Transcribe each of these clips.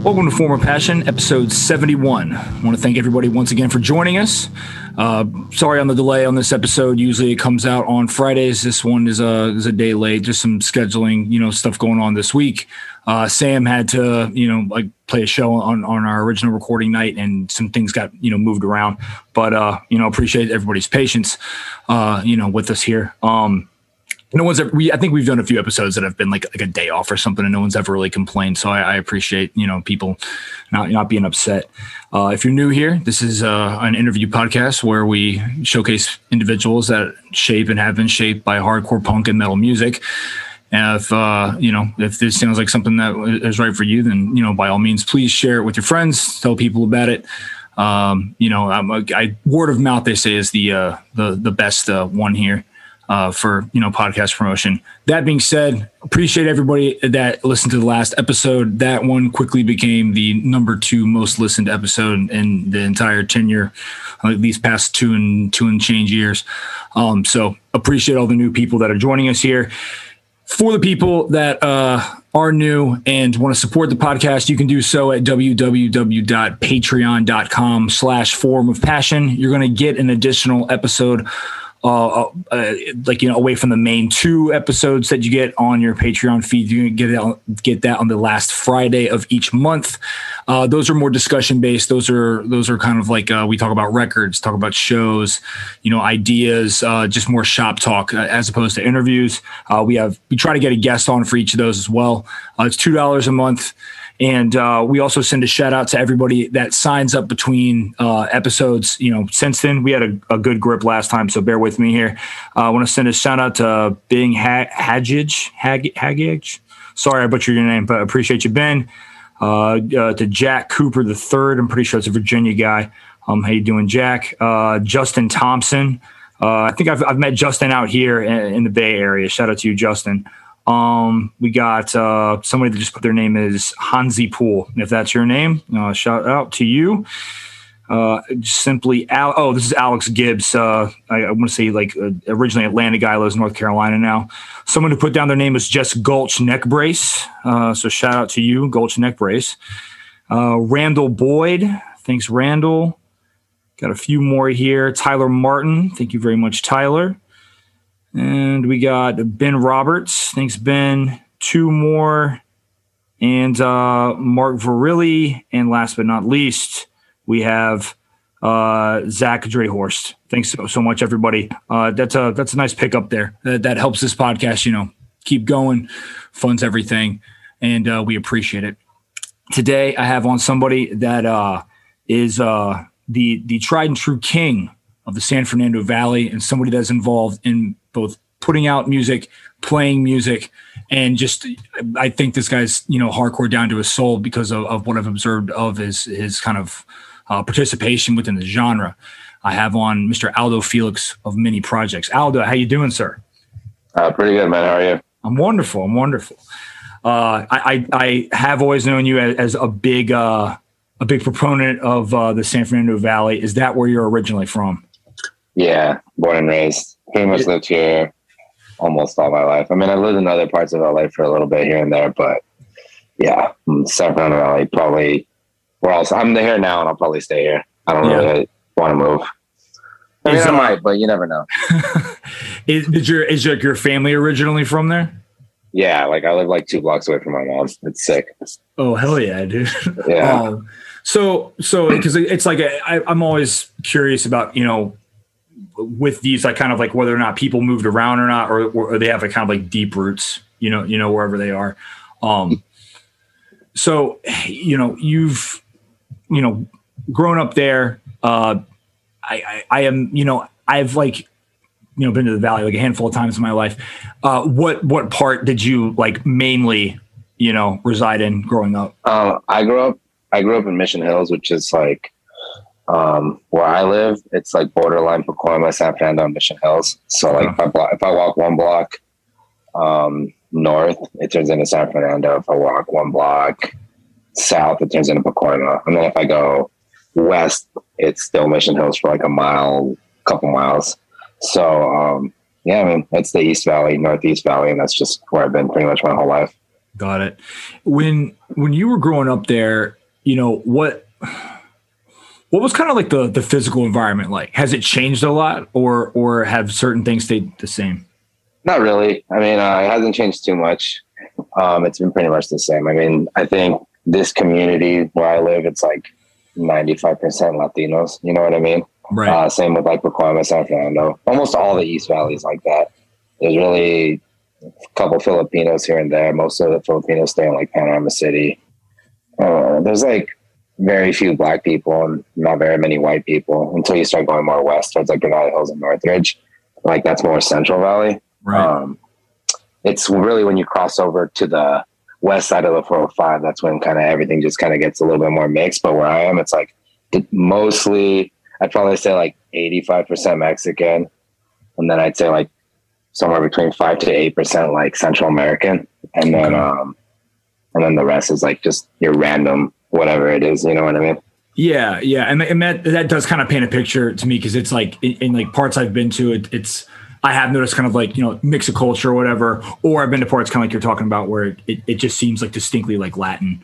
Welcome to Form of Passion, episode 71. I want to thank everybody once again for joining us. Sorry on the delay on this episode. Usually it comes out on Fridays. This one is a day late. Just some scheduling, stuff going on this week. Sam had to, play a show on our original recording night, and some things got, moved around. But, appreciate everybody's patience, with us here. No one's ever, I think we've done a few episodes that have been like a day off or something, and no one's ever really complained. So I appreciate, people not being upset. If you're new here, this is an interview podcast where we showcase individuals that shape and have been shaped by hardcore punk and metal music. And if this sounds like something that is right for you, then, by all means, please share it with your friends, tell people about it. Word of mouth, they say, is the best one here. For podcast promotion. That being said, appreciate everybody that listened to the last episode. That one quickly became the number 2 most listened episode in the entire tenure, these past two and change years. So appreciate all the new people that are joining us here. For the people that are new and want to support the podcast, you can do so at www.patreon.com/Forum of Passion. You're going to get an additional episode away from the main 2 episodes that you get on your Patreon feed. You can get that on the last Friday of each month. Those are more discussion based. Those are kind of like we talk about records, talk about shows, ideas, just more shop talk as opposed to interviews. We try to get a guest on for each of those as well. It's $2 a month. And we also send a shout out to everybody that signs up between episodes. Since then, we had a good grip last time, so bear with me here. I want to send a shout out to Bing Hagage. Sorry, I butchered your name, but appreciate you, Ben. To Jack Cooper III. I'm pretty sure it's a Virginia guy. How you doing, Jack? Justin Thompson. I think I've met Justin out here in the Bay Area. Shout out to you, Justin. We got somebody that just put their name is Hansi Pool. If that's your name, shout out to you. Simply this is Alex Gibbs. I want to say originally Atlanta guy, lives in North Carolina now. Someone who put down their name is Just Gulch Neck Brace. So shout out to you, Gulch Neck Brace. Randall Boyd. Thanks, Randall. Got a few more here. Tyler Martin. Thank you very much, Tyler. And we got Ben Roberts. Thanks, Ben. 2 more. And Mark Verrilli. And last but not least, we have Zach Drehorst. Thanks so much, everybody. That's a nice pickup there. That helps this podcast, keep going, funds everything, and we appreciate it. Today, I have on somebody that is the tried and true king of the San Fernando Valley, and somebody that's involved in both putting out music, playing music, and just, I think this guy's, hardcore down to his soul because of what I've observed of his kind of participation within the genre. I have on Mr. Aldo Felix of Many Projects. Aldo, how you doing, sir? Pretty good, man. How are you? I'm wonderful. I have always known you as a big proponent of the San Fernando Valley. Is that where you're originally from? Yeah, born and raised. Pretty much lived here almost all my life. I mean, I lived in other parts of LA for a little bit here and there, but yeah, San Fernando Valley, probably where else. I'm here now and I'll probably stay here. I don't really want to move. I mean, I might, but you never know. Is your family originally from there? Yeah, I live 2 blocks away from my mom. It's sick. Oh, hell yeah, dude. Yeah. So because it's I'm always curious about, with these, kind of whether or not people moved around or not, or they have kind of deep roots, wherever they are. So, you've, grown up there. I am, I've been to the Valley a handful of times in my life. What part did you mainly, reside in growing up? I grew up in Mission Hills, which is where I live. It's borderline Pacoima, San Fernando, Mission Hills. So if I walk 1 block north, it turns into San Fernando. If I walk 1 block south, it turns into Pacoima. And then if I go west, it's still Mission Hills for a mile, couple miles. So it's the East Valley, Northeast Valley, and that's just where I've been pretty much my whole life. Got it. When you were growing up there, what was kind of like the physical environment like? Has it changed a lot, or have certain things stayed the same? Not really. I mean, it hasn't changed too much. It's been pretty much the same. I mean, I think this community where I live, it's like 95% Latinos. You know what I mean? Right. Same with like Pacoima, San Fernando. Almost all the East Valley is like that. There's really a couple Filipinos here and there. Most of the Filipinos stay in like Panorama City. There's like very few Black people and not very many white people until you start going more west towards like Granada Hills and Northridge. Like that's more Central Valley. Right. It's really when you cross over to the west side of the 405, that's when kind of everything just kind of gets a little bit more mixed. But where I am, it's like mostly, I'd probably say like 85% Mexican. And then I'd say like somewhere between 5 to 8% like Central American. And then the rest is like just your random, whatever it is. You know what I mean? Yeah. Yeah. And that does kind of paint a picture to me. Cause it's like in like parts I've been to, I have noticed kind of like, mix of culture or whatever, or I've been to parts kind of like you're talking about where it just seems like distinctly like Latin.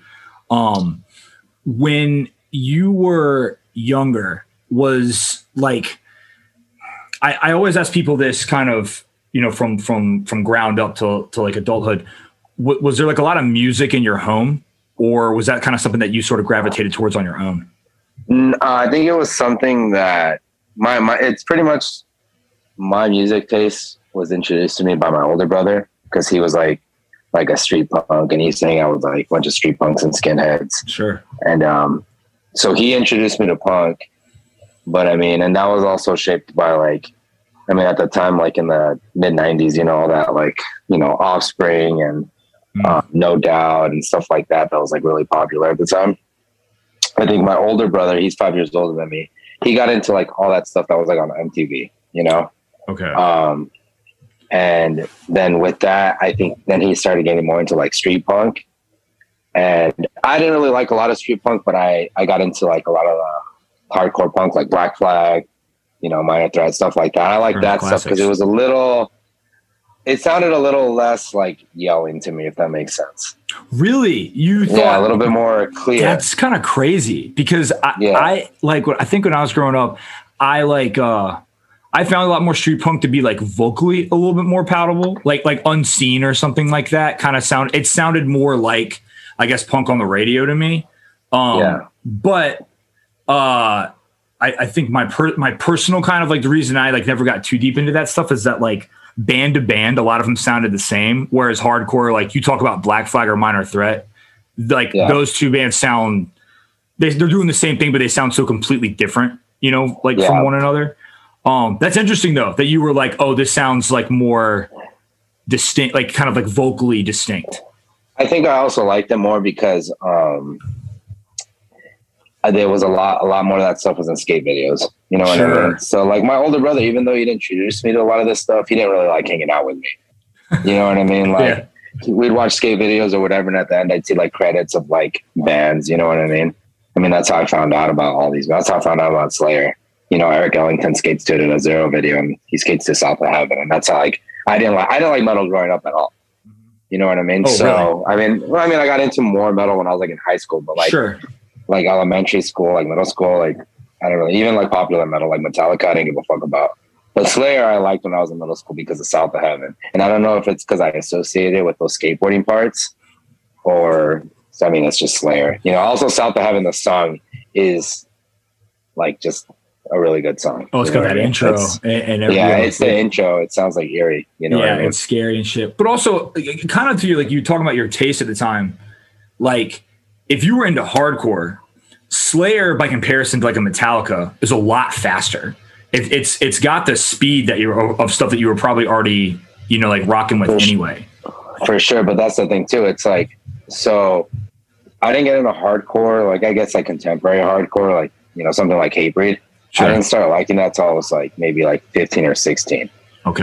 When you were younger, was like, I always ask people this kind of, from ground up to like adulthood, was there like a lot of music in your home, or was that kind of something that you sort of gravitated towards on your own? I think it was something that it's pretty much, my music taste was introduced to me by my older brother because he was like a street punk, and he sang out with like a bunch of street punks and skinheads. Sure. And so he introduced me to punk, but I mean, and that was also shaped by like, I mean, at the time, like in the mid 90s, all that like, Offspring and No Doubt and stuff like that. That was like really popular at the time. I think my older brother, he's 5 years older than me. He got into like all that stuff that was like on MTV, Okay. And then with that, I think then he started getting more into like street punk, and I didn't really like a lot of street punk, but I got into like a lot of hardcore punk, like Black Flag, Minor Threat, stuff like that. I like that stuff because it sounded a little less like yelling to me, if that makes sense. Really? You thought? Yeah, a little bit more clear. That's kind of crazy because I think when I was growing up, I found a lot more street punk to be like vocally a little bit more palatable, like Unseen or something like that. It sounded more like, I guess, punk on the radio to me. But I think my personal kind of like the reason I like never got too deep into that stuff is that like band to band, a lot of them sounded the same. Whereas hardcore, like you talk about Black Flag or Minor Threat, like those two bands sound, they're doing the same thing, but they sound so completely different, from one another. That's interesting though, that you were like, oh, this sounds like more distinct, like kind of like vocally distinct. I think I also liked it more because there was a lot more of that stuff was in skate videos. You know what I mean? So like my older brother, even though he'd introduced me to a lot of this stuff, he didn't really like hanging out with me. You know what I mean? Like we'd watch skate videos or whatever, and at the end I'd see like credits of like bands. You know what I mean? I mean, that's how I found out about all these. That's how I found out about Slayer. Eric Ellington skates to it in a Zero video, and he skates to South of Heaven, and that's how like I didn't like metal growing up at all. You know what I mean? Oh, so really? I mean, I got into more metal when I was like in high school, but like like elementary school, like middle school, like I don't really even like popular metal, like Metallica, I didn't give a fuck about. But Slayer, I liked when I was in middle school because of South of Heaven, and I don't know if it's because I associated with those skateboarding parts, or I mean, it's just Slayer. Also South of Heaven, the song is like just a really good song. Oh, it's got that intro and everything. Yeah, it's the intro. It sounds like eerie. What I mean? It's scary and shit. But also, kind of to you, like you talking about your taste at the time, like if you were into hardcore, Slayer by comparison to like a Metallica is a lot faster. It's got the speed that of stuff that you were probably already like rocking with anyway. For sure, but that's the thing too. It's like, so I didn't get into hardcore, like I guess like contemporary hardcore, like something like Hatebreed. Sure. I didn't start liking that till I was like maybe like 15 or 16. Okay.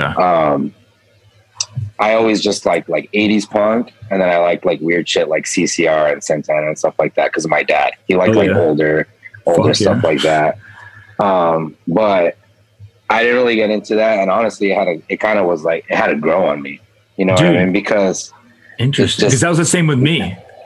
I always just like 80s punk, and then I liked like weird shit like CCR and Santana and stuff like that because of my dad. He liked older stuff like that. But I didn't really get into that, and honestly, it kind of had to grow on me. You know what I mean? Because interesting. Because that was the same with me.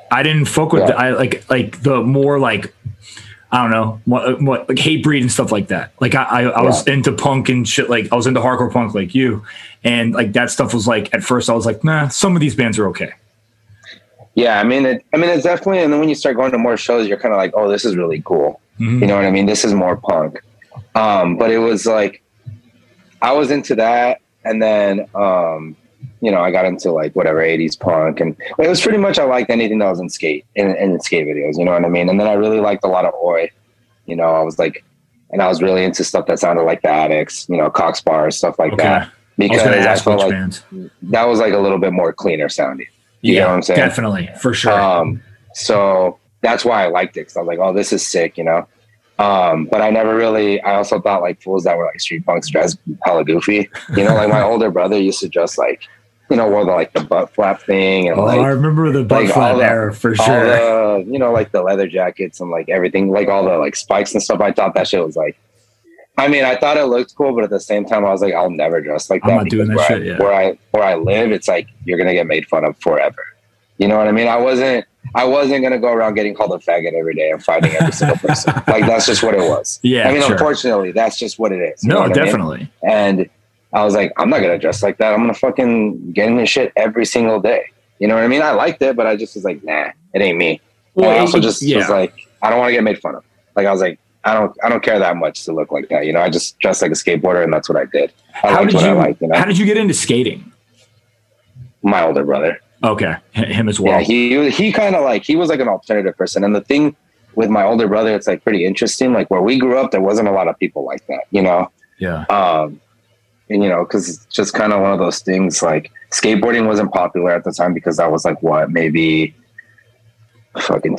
I didn't fuck with I like the more like, I don't know what like Hatebreed and stuff like that. Like I was into punk and shit. Like I was into hardcore punk like you, and like that stuff was like, at first I was like, nah, some of these bands are okay. Yeah. I mean, it's definitely, and then when you start going to more shows, you're kind of like, oh, this is really cool. Mm-hmm. You know what I mean? This is more punk. But it was like, I was into that. And then, you know, I got into like whatever 80s punk, and it was pretty much, I liked anything that was in skate in skate videos, you know what I mean? And then I really liked a lot of Oi, you know, I was like, and I was really into stuff that sounded like the Addicts, you know, Cox Bars, stuff like that. Because I felt like that was like a little bit more cleaner sounding. You know what I'm saying? Definitely, for sure. So that's why I liked it, because I was like, oh, this is sick, you know? But I also thought like fools that were like street punks dressed hella goofy. You know, like my older brother used to dress like, you know, wore the butt flap thing. And I remember the butt flap era for sure. You know, like the leather jackets and like everything, like all the like spikes and stuff. I thought that shit was like, I mean, I thought it looked cool, but at the same time, I was like, I'll never dress like that. I'm not doing that shit. Yeah. Where I live, it's like you're gonna get made fun of forever. You know what I mean? I wasn't gonna go around getting called a faggot every day and fighting every single person. Like that's just what it was. Yeah. I mean, unfortunately, that's just what it is. No, definitely. I mean? And I was like, I'm not gonna dress like that. I'm gonna fucking get in this shit every single day. You know what I mean? I liked it, but I just was like, nah, it ain't me. Well, and I also just was like, I don't want to get made fun of. Like I was like, I don't care that much to look like that. You know, I just dressed like a skateboarder, and that's what I did. I liked what I liked. You know? How did you get into skating? My older brother. Okay, him as well. Yeah, he kind of like, he was like an alternative person. And the thing with my older brother, it's like pretty interesting. Like where we grew up, there wasn't a lot of people like that, you know? Yeah. And you know, cause it's just kind of one of those things, like skateboarding wasn't popular at the time because that was like what, maybe fucking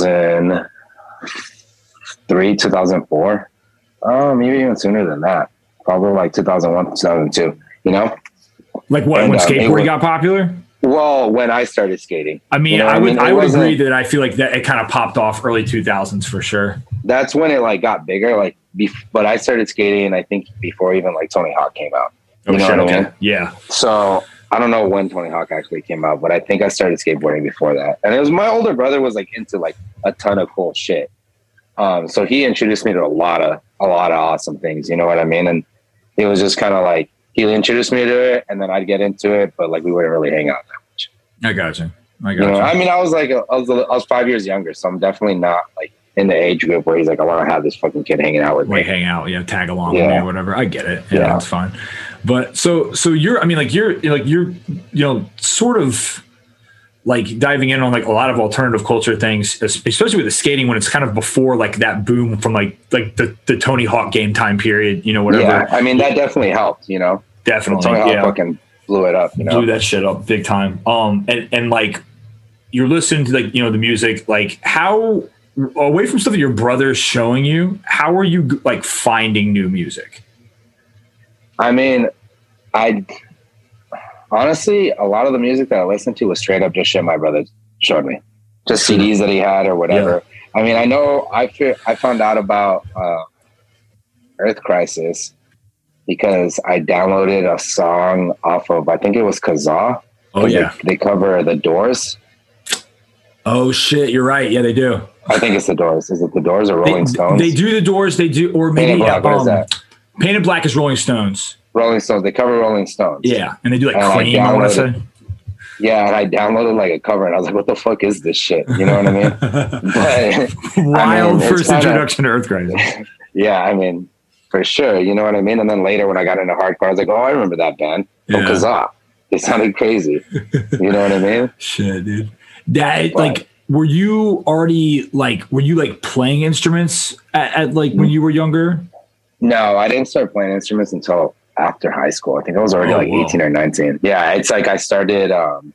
2003, 2004. Maybe even sooner than that. Probably like 2001, 2002, you know? Like what, when skateboarding got popular? Well, when I started skating, I mean, you know I would agree that I feel like that it kind of popped off early 2000s for sure. That's when it like got bigger. Like, but I started skating, I think before even like Tony Hawk came out. You know what I mean? Yeah. So I don't know when Tony Hawk actually came out, but I think I started skateboarding before that. And it was my older brother was like into like a ton of cool shit. So he introduced me to a lot of awesome things. You know what I mean? And it was just kind of like, he introduced me to it, and then I'd get into it, but like we wouldn't really hang out that much. I got you. I mean, I was 5 years younger, so I'm definitely not like in the age group where he's like, I want to have this fucking kid hanging out with me. Hang out, tag along with me or whatever. I get it. Yeah, that's fine. But so you're, I mean, like you're, you know, sort of like diving in on like a lot of alternative culture things, especially with the skating when it's kind of before like that boom from like the Tony Hawk game time period, you know, whatever. Yeah, I mean, that definitely helped, you know. Definitely. Tony Hawk fucking blew it up, you know. Blew that shit up big time. And like you're listening to like, you know, the music, like how, away from stuff that your brother's showing you, how are you like finding new music? I mean, honestly, a lot of the music that I listened to was straight up just shit my brother showed me. Just CDs that he had or whatever. Yeah. I mean, I know I found out about Earth Crisis because I downloaded a song off of, I think it was Kazaa. Oh, yeah. They cover The Doors. Oh, shit. You're right. Yeah, they do. I think it's The Doors. Is it The Doors or Rolling Stones? They do The Doors. They do, or maybe Painted Black, what is that? Painted Black is Rolling Stones. Rolling Stones. They cover Rolling Stones. Yeah, and they do like Cream, I want to say. Yeah, and I downloaded like a cover, and I was like, "What the fuck is this shit?" You know what I mean? But wild first introduction to Earth Crisis. Yeah, I mean, for sure. You know what I mean? And then later, when I got into hardcore, I was like, "Oh, I remember that band from Kazaa." They sounded crazy. You know what I mean? Shit, dude. That like, were you already like, playing instruments at like when you were younger? No, I didn't start playing instruments until after high school. I think I was already 18 or 19. Yeah, it's like I started,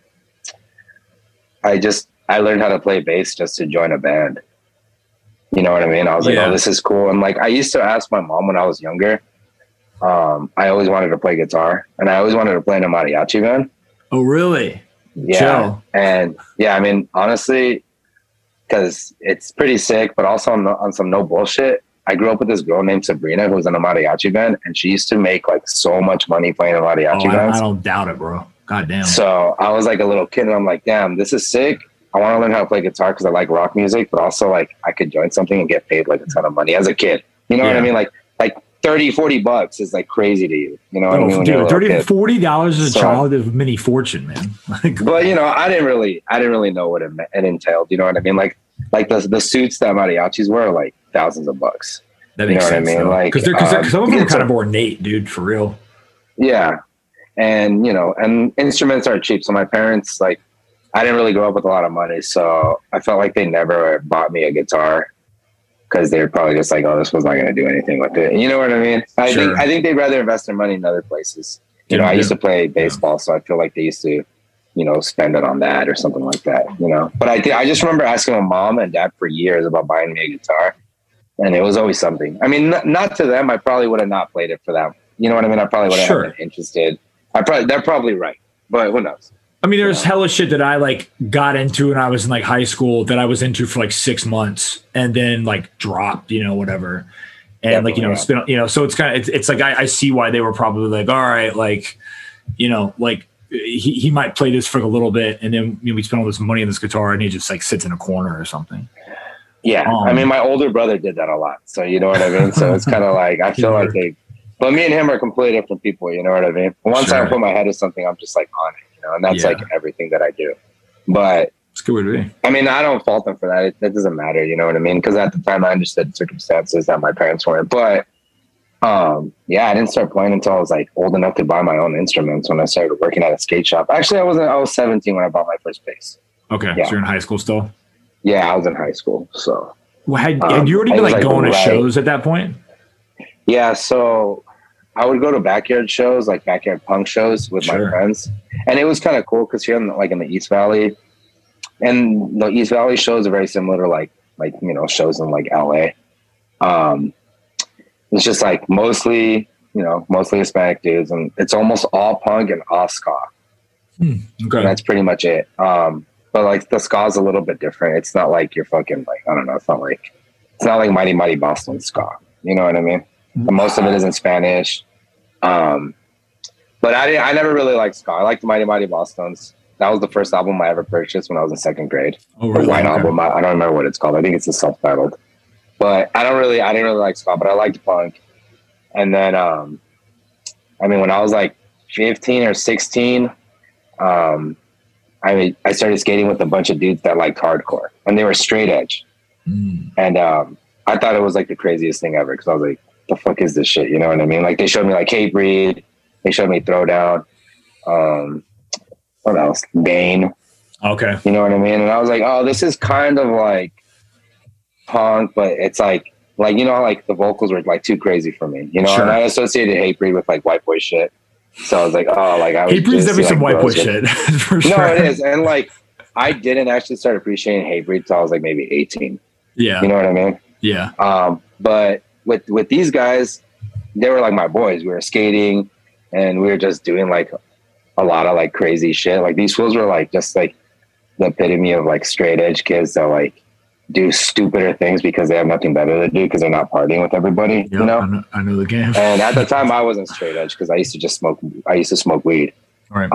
I learned how to play bass just to join a band. You know what I mean? I was like, oh, this is cool. And like, I used to ask my mom when I was younger, I always wanted to play guitar, and I always wanted to play in a mariachi band. Oh, really? Yeah. Chill. And yeah, I mean, honestly, because it's pretty sick, but also on some no bullshit. I grew up with this girl named Sabrina who was in a mariachi band, and she used to make like so much money playing in mariachi bands. I don't doubt it, bro. God damn. So I was like a little kid, and I'm like, damn, this is sick. I want to learn how to play guitar because I like rock music, but also like I could join something and get paid like a ton of money as a kid. You know what I mean? Like 30, $40 is like crazy to you. You know what I mean? When dude, $30-$40 as a child is a mini fortune, man. But you know, I didn't really know what it entailed. You know what I mean? Like the suits that mariachis wear are like thousands of bucks. That makes sense. What I mean? Like, because some of them are kind of ornate, dude, for real. Yeah. And, you know, and instruments are cheap. So my parents, like, I didn't really grow up with a lot of money. So I felt like they never bought me a guitar because they were probably just like, oh, this was not going to do anything with it. You know what I mean? I think they'd rather invest their money in other places. You know, I used to play baseball, so I feel like they used to, you know, spend it on that or something like that, you know. But I just remember asking my mom and dad for years about buying me a guitar. And it was always something. I mean, not to them. I probably would have not played it for them. You know what I mean? I probably would have been interested. They're probably right, but who knows? I mean, there's hella shit that I like got into when I was in like high school that I was into for like 6 months and then like dropped, you know, whatever. And like, you know, it's been, you know, so it's kind of, it's like, I see why they were probably like, all right, like, you know, like he might play this for a little bit and then, you know, we spend all this money on this guitar and he just like sits in a corner or something. Yeah. I mean, my older brother did that a lot. So you know what I mean? So it's kind of like, I feel like but me and him are completely different people. You know what I mean? Once I put my head to something, I'm just like on it, you know, and that's like everything that I do. But it's a good way to be. I mean, I don't fault them for that. It doesn't matter. You know what I mean? Because at the time I understood circumstances that my parents weren't. But yeah, I didn't start playing until I was like old enough to buy my own instruments when I started working at a skate shop. Actually, I was 17 when I bought my first bass. Okay. Yeah. So you're in high school still? Yeah, I was in high school. So had you already been like going to shows at that point? Yeah. So I would go to backyard shows, like backyard punk shows with my friends. And it was kind of cool because here in the East Valley, and the East Valley shows are very similar to like, you know, shows in like LA. It's just like mostly Hispanic dudes, and it's almost all punk and all ska. Okay. And that's pretty much it. But like the ska is a little bit different. It's not like you're fucking like, I don't know. It's not like Mighty Mighty Boston ska. You know what I mean? But most of it is in Spanish. But I never really liked ska. I liked the Mighty Mighty Bostons. That was the first album I ever purchased when I was in second grade. Oh, really? The white album. I don't remember what it's called. I think it's a self-titled. But I didn't really like ska, but I liked punk. And then, I mean, when I was like 15 or 16, I started skating with a bunch of dudes that liked hardcore, and they were straight edge. And I thought it was like the craziest thing ever because I was like, the fuck is this shit? You know what I mean? Like they showed me like Hatebreed, they showed me Throwdown, what else? Bane. Okay. You know what I mean? And I was like, oh, this is kind of like punk, but it's like you know, like the vocals were like too crazy for me, you know. And I associated Hatebreed with like white boy shit, so I was like, oh, like I was Hatebreed's definitely some white boy shit. For sure. No, it is, and like I didn't actually start appreciating Hatebreed until I was like maybe 18. Yeah, you know what I mean? Yeah. But with these guys, they were like my boys. We were skating, and we were just doing like a lot of like crazy shit. Like these fools were like just like the epitome of like straight edge kids that like do stupider things because they have nothing better to do because they're not partying with everybody. Yep, you know? I know the game. And at the time I wasn't straight edge because I used to smoke weed. Right.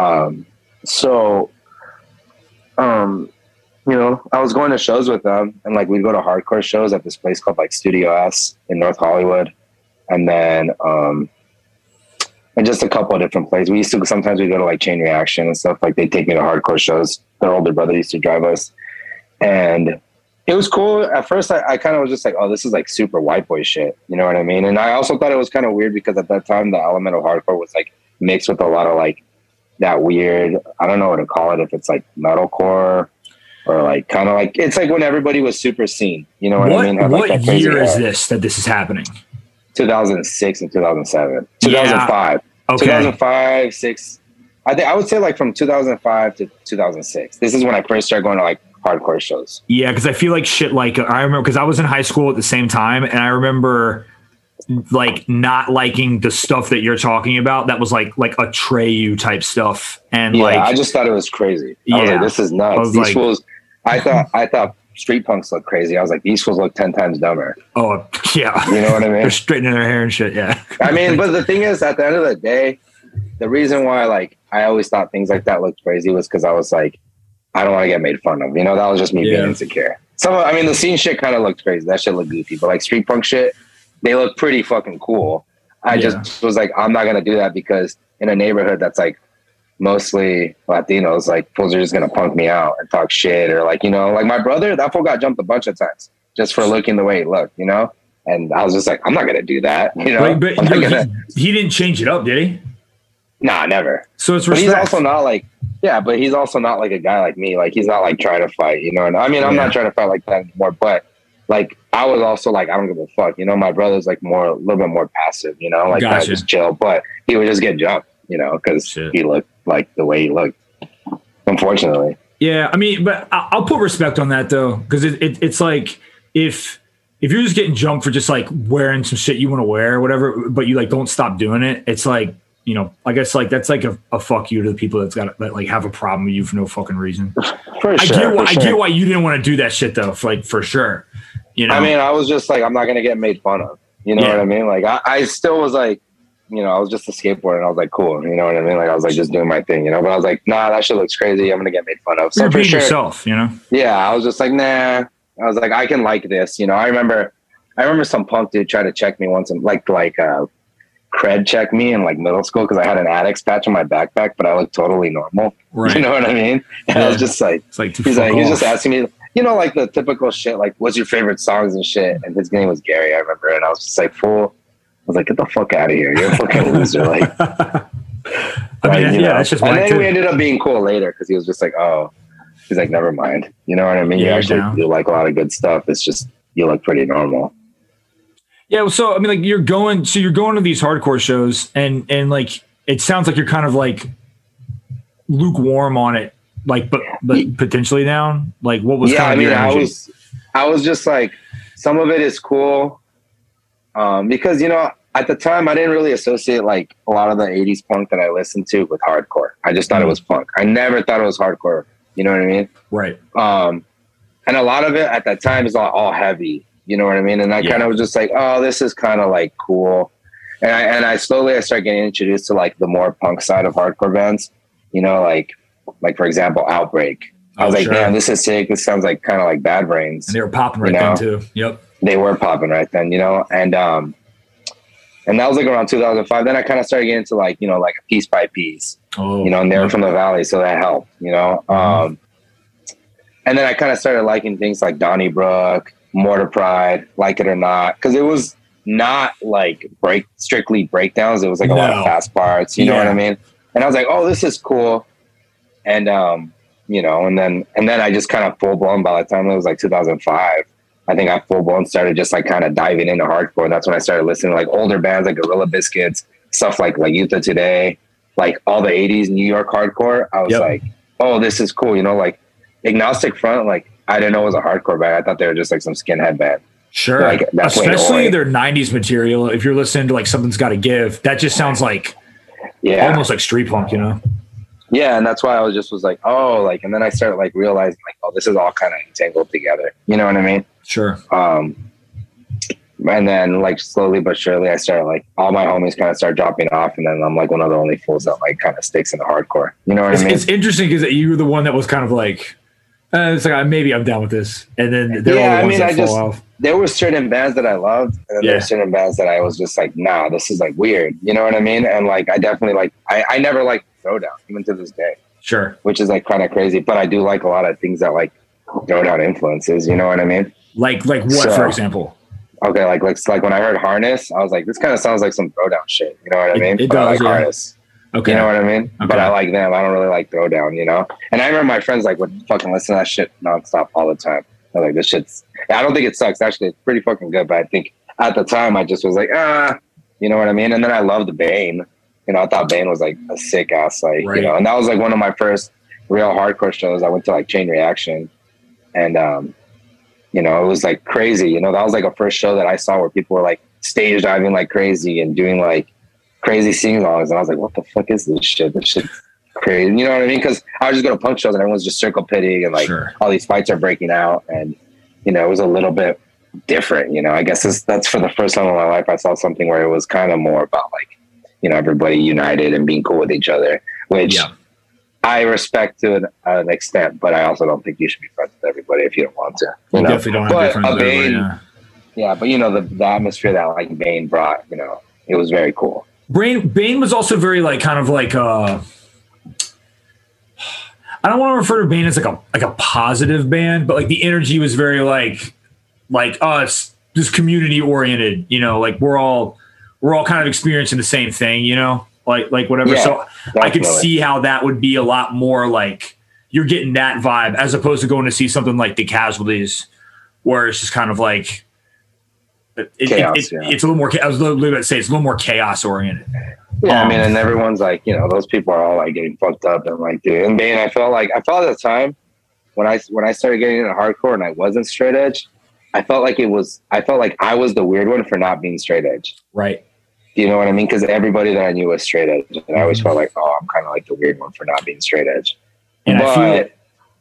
You know, I was going to shows with them, and like we'd go to hardcore shows at this place called like Studio S in North Hollywood. And then and just a couple of different places. Sometimes we go to like Chain Reaction and stuff. Like they'd take me to hardcore shows. Their older brother used to drive us. And it was cool. At first, I kind of was just like, oh, this is like super white boy shit. You know what I mean? And I also thought it was kind of weird because at that time, the element of hardcore was like mixed with a lot of like that weird, I don't know what to call it, if it's like metalcore or like kind of like, it's like when everybody was super scene. You know what I mean? What year is this that this is happening? 2006 and 2007. 2005. Yeah. Okay. 2005, 6. I would say like from 2005 to 2006. This is when I first started going to like hardcore shows. Yeah, because I feel like shit. Like I remember because I was in high school at the same time, and I remember like not liking the stuff that you're talking about. That was like Atreyu type stuff, and yeah, I just thought it was crazy. I was like, this is nuts. These fools. I thought street punks look crazy. I was like, these fools look 10 times dumber. Oh yeah, you know what I mean? They're straightening their hair and shit. Yeah. I mean, but the thing is, at the end of the day, the reason why like I always thought things like that looked crazy was because I was like, I don't want to get made fun of. You know, that was just me being insecure. I mean, the scene shit kind of looked crazy. That shit looked goofy, but like street punk shit, they look pretty fucking cool. I just was like, I'm not gonna do that because in a neighborhood that's like mostly Latinos, like fools are just gonna punk me out and talk shit, or like, you know, like my brother, that fool got jumped a bunch of times just for looking the way he looked, you know. And I was just like, I'm not gonna do that, you know. But he didn't change it up, did he? Nah, never. So it's respect. But he's also not like a guy like me. Like he's not like trying to fight, you know. And I mean, I'm not trying to fight like that anymore. But like I was also like, I don't give a fuck, you know. My brother's like a little bit more passive, you know, like that, just chill. But he would just get jumped, you know, because he looked like the way he looked. Unfortunately. Yeah, I mean, but I'll put respect on that though, because it's like if you're just getting jumped for just like wearing some shit you want to wear or whatever, but you like don't stop doing it, it's like, you know, I guess like that's like a fuck you to the people that like have a problem with you for no fucking reason. I get why you didn't want to do that shit though, for sure. You know, I mean, I was just like, I'm not gonna get made fun of. You know what I mean? Like I still was like, you know, I was just a skateboarder and I was like, cool. You know what I mean? Like I was like just doing my thing, you know. But I was like, nah, that shit looks crazy. I'm gonna get made fun of. So you're being sure, yourself, you know? Yeah, I was just like, nah. I was like, I can like this, you know. I remember some punk dude tried to check me once and like cred check me in like middle school because I had an addict's patch on my backpack, but I looked totally normal. Right. You know what I mean? And I was just like, he was just asking me, you know, like the typical shit, like what's your favorite songs and shit. And his name was Gary, I remember. And I was just like, fool. I was like, get the fuck out of here. You're a fucking loser. Like, I mean, that's just and then we ended up being cool later because he was just like, oh, he's like, never mind. You know what I mean? You actually do like a lot of good stuff. It's just, you look pretty normal. Yeah, so I mean, like you're going to these hardcore shows, and like it sounds like you're kind of like lukewarm on it, like but potentially down. Like what was? Yeah, kind of I mean, I was just like, some of it is cool, because you know at the time I didn't really associate like a lot of the '80s punk that I listened to with hardcore. I just thought it was punk. I never thought it was hardcore. You know what I mean? Right. And a lot of it at that time is all heavy. You know what I mean? And I kind of was just like, oh, this is kind of like cool. And I slowly started getting introduced to like the more punk side of hardcore bands, you know, like for example, Outbreak. I was like, damn, this is sick. This sounds like kind of like Bad Brains. And they were popping right then too. Yep. They were popping right then, you know, and that was like around 2005. Then I kind of started getting into like, you know, like a Piece by Piece, you know, and they were from the Valley. So that helped, you know? And then I kind of started liking things like Donnybrook, Mortar Pride, Like It or Not, because it was not like strictly breakdowns. It was like a lot of fast parts, you know what I mean? And I was like, oh, this is cool. And you know, and then I just kind of full blown, by the time it was like 2005, I think I full blown started just like kind of diving into hardcore. And that's when I started listening to like older bands like Gorilla Biscuits, stuff like Youth of Today, like all the 80s New York hardcore. I was like, oh, this is cool, you know, like Agnostic Front, like I didn't know it was a hardcore band. I thought they were just like some skinhead band. Sure. Like, especially their 90s material. If you're listening to like Something's Gotta Give, that just sounds like almost like street punk, you know? Yeah. And that's why I was like, oh, like, and then I started like realizing like, oh, this is all kind of entangled together. You know what I mean? Sure. And then like slowly but surely I started like all my homies kind of start dropping off. And then I'm like one of the only fools that like kind of sticks in the hardcore. You know what I mean? It's interesting because you were the one that was kind of like, it's like maybe I'm down with this, and then they're all the ones that fall off. There were certain bands that I loved, and then there were certain bands that I was just like, nah, this is like weird. You know what I mean? And like I definitely like I never liked Throwdown even to this day. Sure, which is like kind of crazy, but I do like a lot of things that like Throwdown influences. You know what I mean? Like what, for example? Okay, like when I heard Harness, I was like, this kind of sounds like some Throwdown shit. You know what I mean? It does, I like Harness. Okay. You know what I mean? Okay. But I like them. I don't really like Throwdown, you know? And I remember my friends like would fucking listen to that shit nonstop all the time. I was like, this shit's, I don't think it sucks. Actually, it's pretty fucking good. But I think at the time I just was like, you know what I mean? And then I loved Bane. You know, I thought Bane was like a sick ass, like, you know, and that was like one of my first real hardcore shows. I went to like Chain Reaction and, you know, it was like crazy. You know, that was like a first show that I saw where people were like stage diving like crazy and doing like crazy sing-alongs, and I was like, what the fuck is this shit? This shit's crazy. You know what I mean? Because I would just go to punk shows and everyone's just circle pitting and like all these fights are breaking out, and you know, it was a little bit different. You know, I guess that's for the first time in my life I saw something where it was kind of more about like, you know, everybody united and being cool with each other, which I respect to an extent, but I also don't think you should be friends with everybody if you don't want to. You definitely don't have to be friends with everybody. Yeah, but the atmosphere that like Bane brought, it was very cool. Bane was also very like kind of like I don't want to refer to Bane as like a positive band, but like the energy was very like us, just community oriented. Like we're all kind of experiencing the same thing. Like whatever. Yeah, so definitely. I could see how that would be a lot more like you're getting that vibe as opposed to going to see something like The Casualties, where it's just kind of like it's a little more. I was literally going to say it's a little more chaos oriented. Yeah, I mean, and everyone's like, those people are all like getting fucked up and like, dude. And Bane, I felt at the time when I started getting into hardcore and I wasn't straight edge, I felt like I was the weird one for not being straight edge. Right. You know what I mean? Because everybody that I knew was straight edge, and I always felt like, oh, I'm kind of like the weird one for not being straight edge. And but, I feel like,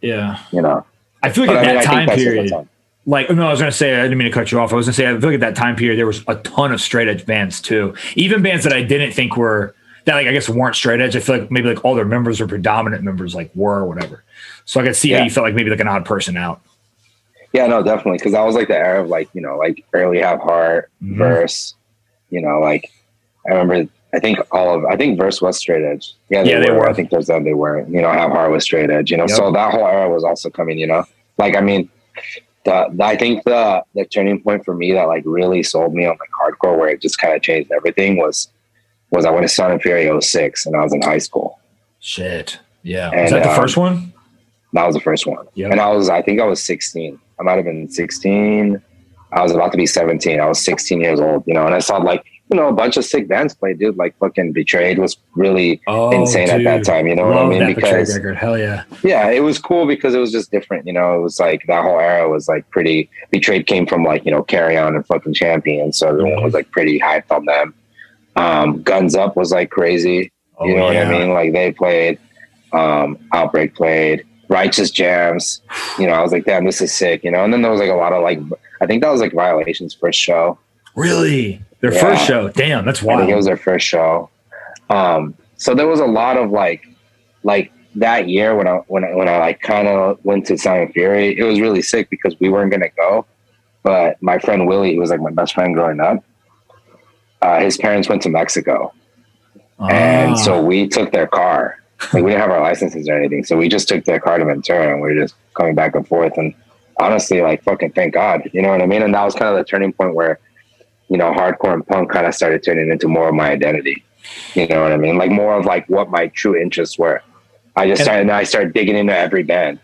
I feel like at that time period. Like, no, I was going to say, I didn't mean to cut you off. I was going to say, I feel like at that time period, there was a ton of straight edge bands too. Even bands that I didn't think were, that like, I guess weren't straight edge. I feel like maybe like all their members or predominant members like were or whatever. So I could see how you felt like maybe like an odd person out. Yeah, no, definitely. Cause that was like the era of like, like early Have Heart, Verse, like I remember, I think Verse was straight edge. Yeah, they were. I think there's that they were, Have Heart was straight edge, so that whole era was also coming, like, I mean, I think the turning point for me that like really sold me on like hardcore, where it just kind of changed everything, was I went to Sound and Fury 06 and I was in high school. Shit. Yeah. And, was that the first one? That was the first one. Yep. And I think I was 16. I might have been 16. I was about to be 17. I was 16 years old, and I saw like, a bunch of sick bands play, dude. Like fucking Betrayed was really insane at that time. You know what I mean? Because record. Hell yeah. Yeah, it was cool because it was just different. It was like that whole era was like pretty. Betrayed came from like Carry On and fucking Champion, so everyone was like pretty hyped on them. Guns Up was like crazy. You know what I mean? Like they played. Outbreak played. Righteous Jams. I was like, damn, this is sick. And then there was like a lot of like, I think that was like Violation's first show. Really? Their first show. Damn, that's wild. I think it was their first show. So there was a lot of like that year when I like kind of went to Sound and Fury, it was really sick because we weren't gonna go, but my friend Willie, who was like my best friend growing up, his parents went to Mexico, and so we took their car. Like we didn't have our licenses or anything, so we just took their car to Ventura, and we were just coming back and forth. And honestly, like fucking thank God, you know what I mean? And that was kind of the turning point where, hardcore and punk kind of started turning into more of my identity. You know what I mean? Like more of like what my true interests were. I started digging into every band,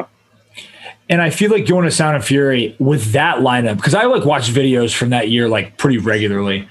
And I feel like going to Sound and Fury with that lineup, because I like watch videos from that year like pretty regularly.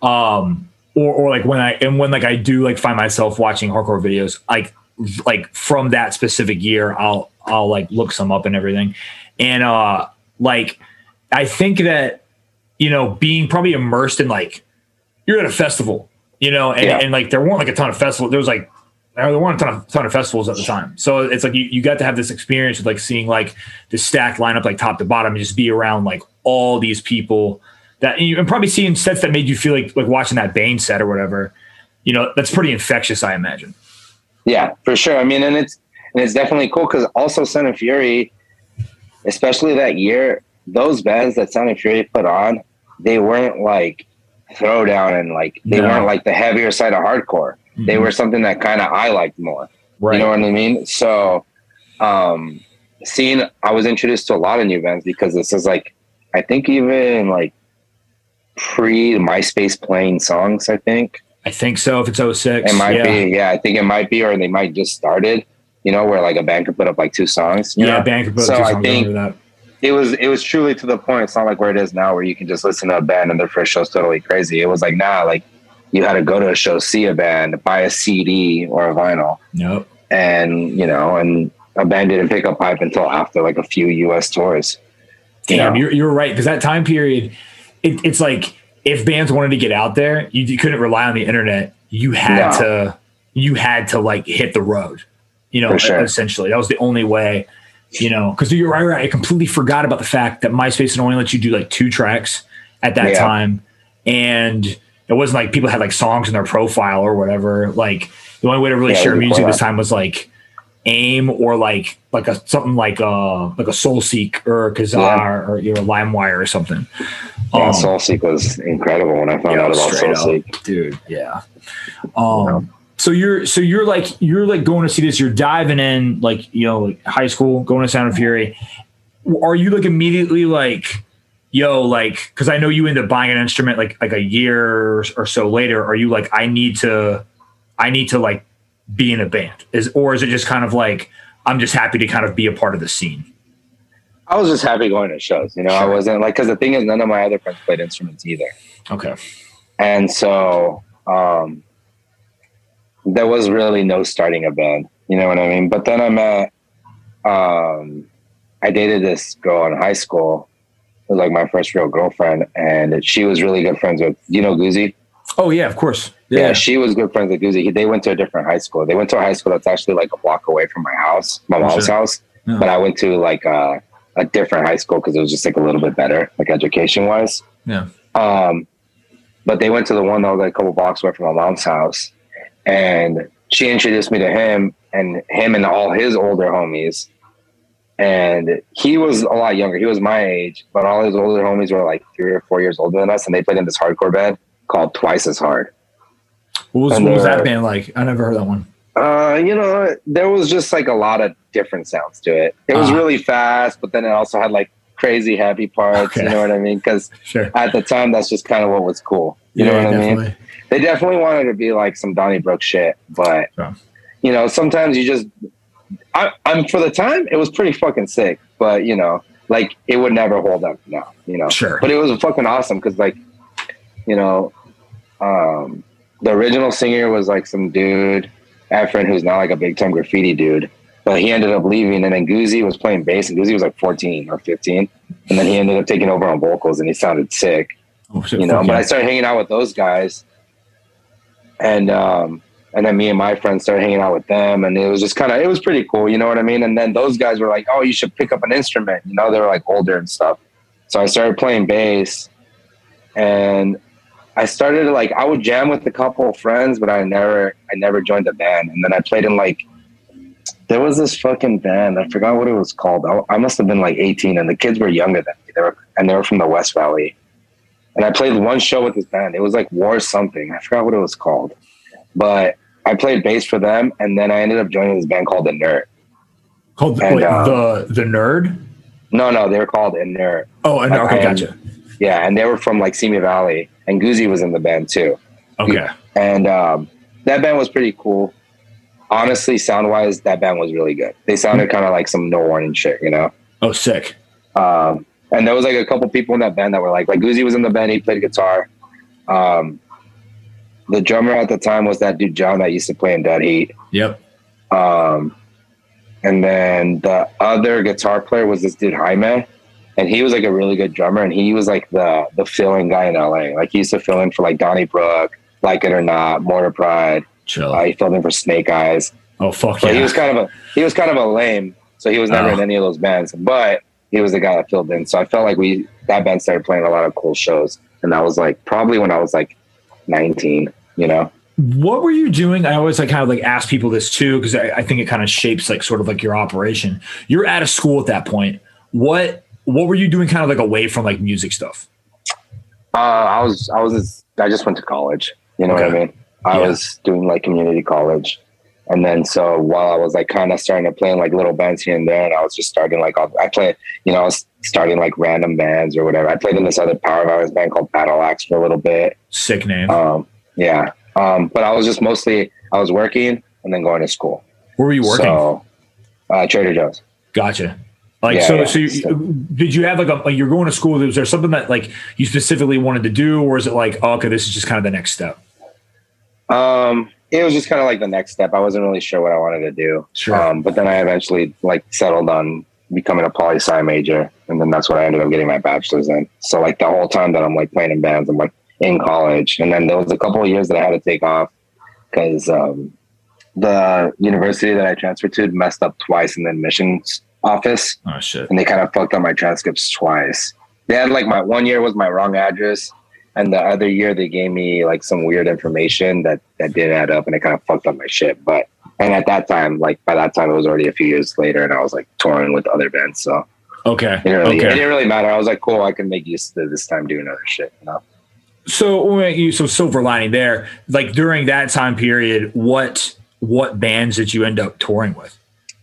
Or like when I do like find myself watching hardcore videos, like from that specific year, I'll like look some up and everything. And like I think that being probably immersed in like you're at a festival, and like there weren't like a ton of festivals. There weren't a ton of festivals at the time. So it's like you got to have this experience of like seeing like the stacked lineup like top to bottom and just be around like all these people that and probably seeing sets that made you feel like watching that Bane set or whatever. That's pretty infectious, I imagine. Yeah, for sure. I mean, and it's definitely cool because also Sound and Fury, especially that year, those bands that Sound and Fury put on, they weren't like throwdown and like they weren't like the heavier side of hardcore. Mm-hmm. They were something that kind of I liked more. Right. You know what I mean? So I was introduced to a lot of new bands because this is like, I think even like pre MySpace playing songs, I think so. If it's 06, it might be. Yeah, I think it might be, or they might just started, where like a band could put up like 2 songs. A band could put up 2 songs. I think that. It was truly to the point. It's not like where it is now where you can just listen to a band and their first show's totally crazy. It was like, like you had to go to a show, see a band, buy a CD or a vinyl. Nope. And, and a band didn't pick up hype until after like a few US tours. Damn, you're right. Because that time period, it's like if bands wanted to get out there, you couldn't rely on the internet. You had to like hit the road, For sure. Essentially. That was the only way. Because you're right. I completely forgot about the fact that MySpace would only let you do like 2 tracks at that time. And it wasn't like people had like songs in their profile or whatever. Like the only way to really share music this time was like AIM or like something like a Soulseek or a Kazaa or LimeWire or something. Yeah, Soulseek was incredible when I found out about Soulseek, dude. Yeah. So you're like going to see this. You're diving in like high school, going to Sound of Fury. Are you like immediately like, because I know you ended up buying an instrument like a year or so later. Are you like, I need to like be in a band? Or is it just kind of like, I'm just happy to kind of be a part of the scene? I was just happy going to shows. Sure. I wasn't like, because the thing is, none of my other friends played instruments either. Okay. And so there was really no starting a band. You know what I mean? But then I dated this girl in high school. It was like my first real girlfriend, and she was really good friends with, Guzzi? Oh yeah, of course. Yeah, she was good friends with Guzzi. They went to a different high school. They went to a high school that's actually like a block away from my house, my mom's house. Yeah. But I went to like a different high school because it was just like a little bit better, like education wise. Yeah. But they went to the one that was like a couple blocks away from my mom's house, and she introduced me to him and all his older homies. And he was a lot younger. He was my age, but all his older homies were like 3 or 4 years older than us, and they played in this hardcore band called Twice as Hard. What was that band like? I never heard that one. There was just like a lot of different sounds to it. It was really fast, but then it also had like crazy happy parts. Okay. You know what I mean? Because at the time, that's just kind of what was cool. You know what I mean? They definitely wanted to be like some Donnybrook shit, but sometimes you just. I'm for the time, it was pretty fucking sick, but like it would never hold up now. Sure. But it was fucking awesome because like, the original singer was like some dude, Efren, who's now like a big time graffiti dude, but he ended up leaving, and then Guzzi was playing bass, and Guzzi was like 14 or 15, and then he ended up taking over on vocals, and he sounded sick. Oh, shit, But I started hanging out with those guys, and then me and my friends started hanging out with them, and it was just it was pretty cool. You know what I mean? And then those guys were like, oh, you should pick up an instrument. They were like older and stuff. So I started playing bass, and I started I would jam with a couple of friends, but I never joined a band. And then I played in there was this fucking band. I forgot what it was called. I must have been like 18, and the kids were younger than me. They were from the West Valley. And I played one show with this band. It was like War something. I forgot what it was called. But I played bass for them, and then I ended up joining this band called The Nerd. Called the Nerd? No, they were called Inert. Oh, okay, gotcha. Yeah, and they were from Simi Valley, and Guzzi was in the band too. Okay. And that band was pretty cool. Honestly, sound-wise, that band was really good. They sounded kind of like some No Warning shit, Oh, sick. And there was a couple people in that band that were like Guzzi was in the band, he played guitar. The drummer at the time was that dude John that used to play in Dead Heat. Yep. And then the other guitar player was this dude Jaime, and he was a really good drummer, and he was the fill-in guy in LA. He used to fill in for Donnybrook, Like It or Not, Mortar Pride. Chill. He filled in for Snake Eyes. Oh fuck yeah! He was kind of a lame, so he was never in any of those bands. But he was the guy that filled in. So I felt like that band started playing a lot of cool shows, and that was probably when I was 19. What were you doing? I always ask people this too, because I think it kind of shapes sort of your operation. You're out of school at that point. What were you doing kind of away from music stuff? I just went to college. You know what I mean? I was doing community college. And then so while I was kind of starting to play in little bands here and there, and I was just starting I was starting random bands or whatever. I played in this other power violence band called Battle Axe for a little bit. Sick name. Yeah. But I was just I was working and then going to school. Where were you working? So, Trader Joe's. Gotcha. Did you have you're going to school? Was there something that you specifically wanted to do, or is it okay, this is just kind of the next step? It was just kind of the next step. I wasn't really sure what I wanted to do. Sure. But then I eventually settled on becoming a poli-sci major, and then that's what I ended up getting my bachelor's in. So the whole time that I'm playing in bands, I'm in college, and then there was a couple of years that I had to take off because the university that I transferred to messed up twice in the admissions office. Oh shit! And they kind of fucked up my transcripts twice. They had my 1 year was my wrong address, And the other year they gave me like some weird information that didn't add up, and it kind of fucked up my shit. And at that time, like by that time, it was already a few years later, and I was like touring with other bands. So okay, it didn't really matter. I was like, cool, I can make use of this time doing other shit. You know? So silver lining there. Like during that time period, what bands did you end up touring with?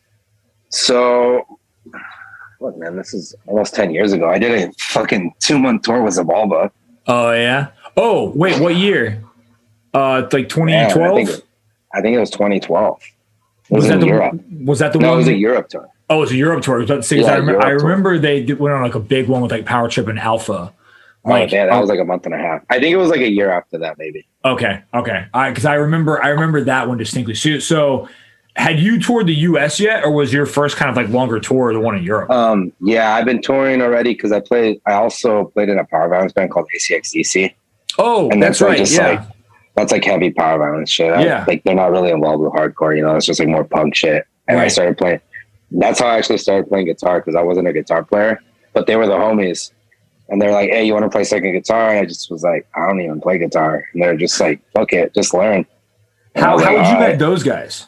So, look, man, this is almost 10 years ago. I did a fucking 2-month tour with Zabalba. Oh yeah. Oh wait, what year? Like 2012. I think it was 2012. It was that in Europe. Was that the one? No, it was a Europe tour. Oh, it was a Europe tour. I remember they went on like a big one with like Power Trip and Alpha. Like, that was like a month and a half. I think it was like a year after that, maybe. Okay. Because I remember that one distinctly. So, had you toured the U.S. yet, or was your first kind of like longer tour the one in Europe? Yeah, I've been touring already because I also played in a power violence band called ACXDC. Oh, and that's right. Like, that's like heavy power violence shit. Like they're not really involved with hardcore, you know. It's just like more punk shit. And I started playing. That's how I actually started playing guitar, because I wasn't a guitar player, but they were the homies. And they're like, hey, you want to play second guitar? And I just was like, I don't even play guitar. And they're just like, fuck it, just learn. How did you met those guys?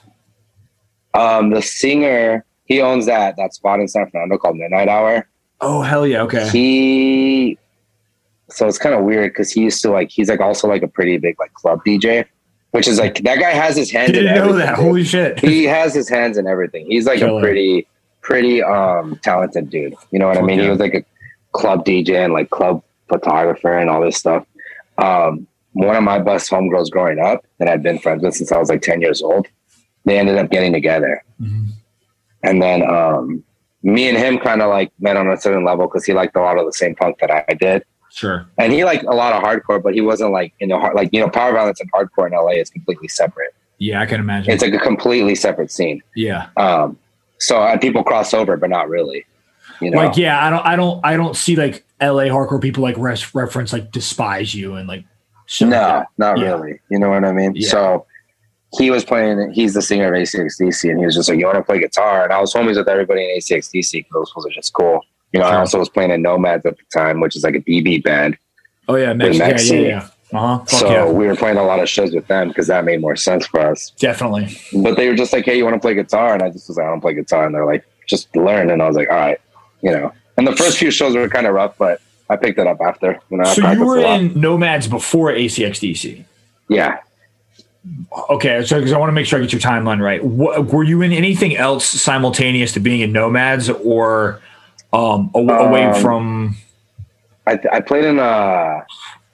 The singer, he owns that spot in San Fernando called Midnight Hour. Oh, hell yeah. Okay. So it's kind of weird because he's like also like a pretty big like club DJ, which is like, that guy has his hands in everything. Didn't know that. Holy shit. He has his hands in everything. He's like a pretty talented dude. You know what I mean? He was like a club DJ and like club photographer and all this stuff. One of my best homegirls growing up that I'd been friends with since I was like 10 years old, they ended up getting together. Mm-hmm. And then me and him kind of like met on a certain level because he liked a lot of the same punk that I did. Sure. And he liked a lot of hardcore, but he wasn't like, power violence and hardcore in LA is completely separate. Yeah, I can imagine. It's like a completely separate scene. Yeah. So people cross over, but not really. You know? Like, yeah, I don't see like LA hardcore people like reference like Despise You and like. No, not really. You know what I mean? Yeah. So he was playing, he's the singer of ACXDC, and he was just like, you want to play guitar? And I was homies with everybody in ACXDC because those fools are just cool. You know, sure. I also was playing in Nomads at the time, which is like a DB band. Oh, yeah. Yeah. Uh-huh. So we were playing a lot of shows with them because that made more sense for us. Definitely. But they were just like, hey, you want to play guitar? And I just was like, I don't play guitar. And they're like, just learn. And I was like, all right, you know. And the first few shows were kind of rough, but I picked it up after. So you were in Nomads before ACXDC? Yeah. Okay, so because I want to make sure I get your timeline right. Were you in anything else simultaneous to being in Nomads, or away from? I played in a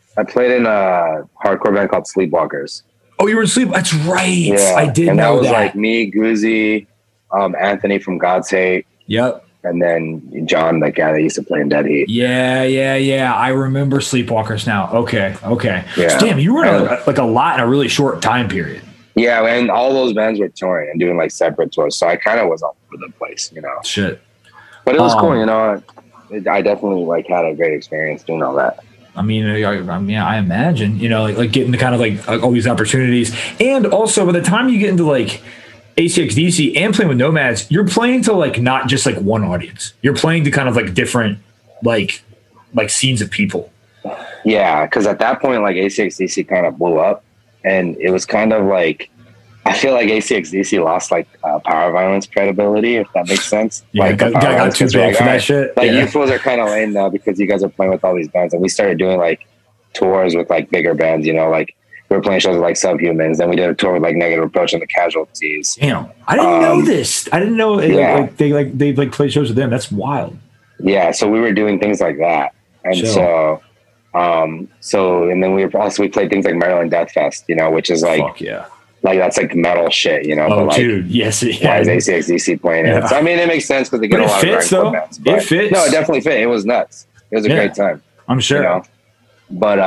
hardcore band called Sleepwalkers. Oh, you were in Sleep. That's right. Yeah. I did know that. And that was like me, Goozy, Anthony from God's Hate. Yep. And then John, that guy that used to play in Dead Heat. Yeah. I remember Sleepwalkers now. Okay. Yeah. So, damn, you were in a lot in a really short time period. Yeah, and all those bands were touring and doing like separate tours, so I kind of was all over the place, you know. Shit. But it was cool, you know. I definitely like had a great experience doing all that. I mean, I imagine, you know, like getting to kind of like all these opportunities, and also by the time you get into like ACXDC and playing with Nomads, you're playing to like not just like one audience. You're playing to kind of like different like scenes of people. Yeah, because at that point, like ACXDC kind of blew up, and it was kind of like, I feel like ACXDC lost like power violence credibility, if that makes sense. Yeah, like got too big for that shit. Like you fools are kind of lame now because you guys are playing with all these bands, and we started doing like tours with like bigger bands. You know, like we were playing shows with like Subhumans, then we did a tour with like Negative Approach and the Casualties. Damn, I didn't know this. I didn't know they played shows with them. That's wild. Yeah, so we were doing things like that, and so and then we played things like Maryland Death Fest, you know, which is like, fuck yeah. Like that's like metal shit, you know. Oh, but like, dude, yes, yeah. Why is ACXDC playing it? So, I mean, it makes sense because they get a lot of grindcore bands. It fits. No, it definitely fit. It was nuts. It was a great time. I'm sure. You know? But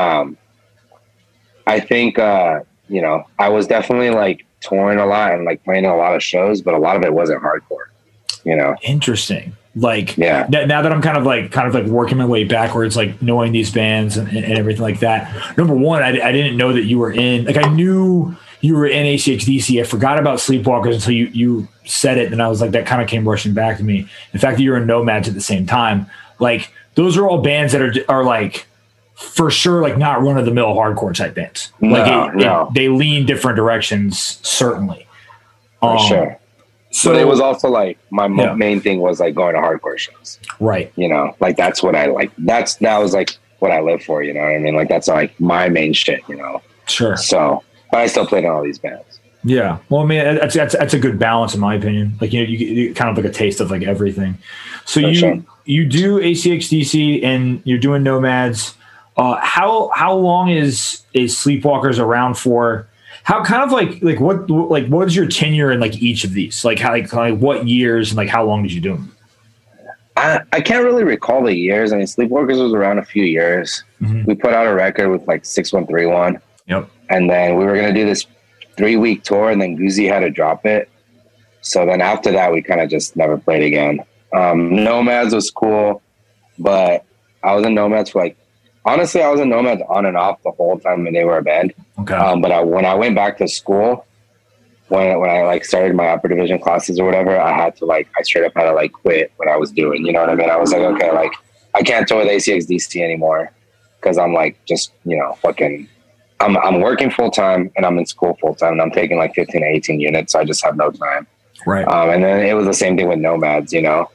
I think you know, I was definitely like touring a lot and like playing a lot of shows, but a lot of it wasn't hardcore. You know, interesting. Like, now that I'm kind of like working my way backwards, like knowing these bands and everything like that. Number one, I didn't know that you were in. Like, I knew you were in ACXDC. I forgot about Sleepwalkers until you said it, and I was like, that kind of came rushing back to me. The fact that you were in Nomads at the same time, like those are all bands that are like for sure like not run of the mill hardcore type bands. No. They lean different directions, certainly. For sure. So it was also like my main thing was like going to hardcore shows. Right. You know, like that's what I like. That was like what I live for. You know what I mean? Like that's like my main shit. You know. Sure. So, but I still played in all these bands. Yeah. Well, I mean, that's a good balance in my opinion. Like, you know, you kind of like a taste of like everything. So you do ACXDC and you're doing Nomads. How long is Sleepwalkers around for? How kind of like what is your tenure in like each of these? Like how like what years and like how long did you do them? I can't really recall the years. I mean, Sleepwalkers was around a few years. Mm-hmm. We put out a record with like 6131. Yep. And then we were gonna do this 3-week tour, and then Guzzi had to drop it. So then after that, we kind of just never played again. Nomads was cool, but I was in Nomads for like. Honestly, I was in Nomads on and off the whole time when they were a band. Okay. But when I went back to school, when I like started my upper division classes or whatever, I straight up had to like quit what I was doing. You know what I mean? I was like, okay, like I can't tour with ACXDC anymore because I'm like just, you know, fucking. I'm working full time and I'm in school full time and I'm taking like 15 to 18 units, so I just have no time. Right. And then it was the same thing with Nomads, you know.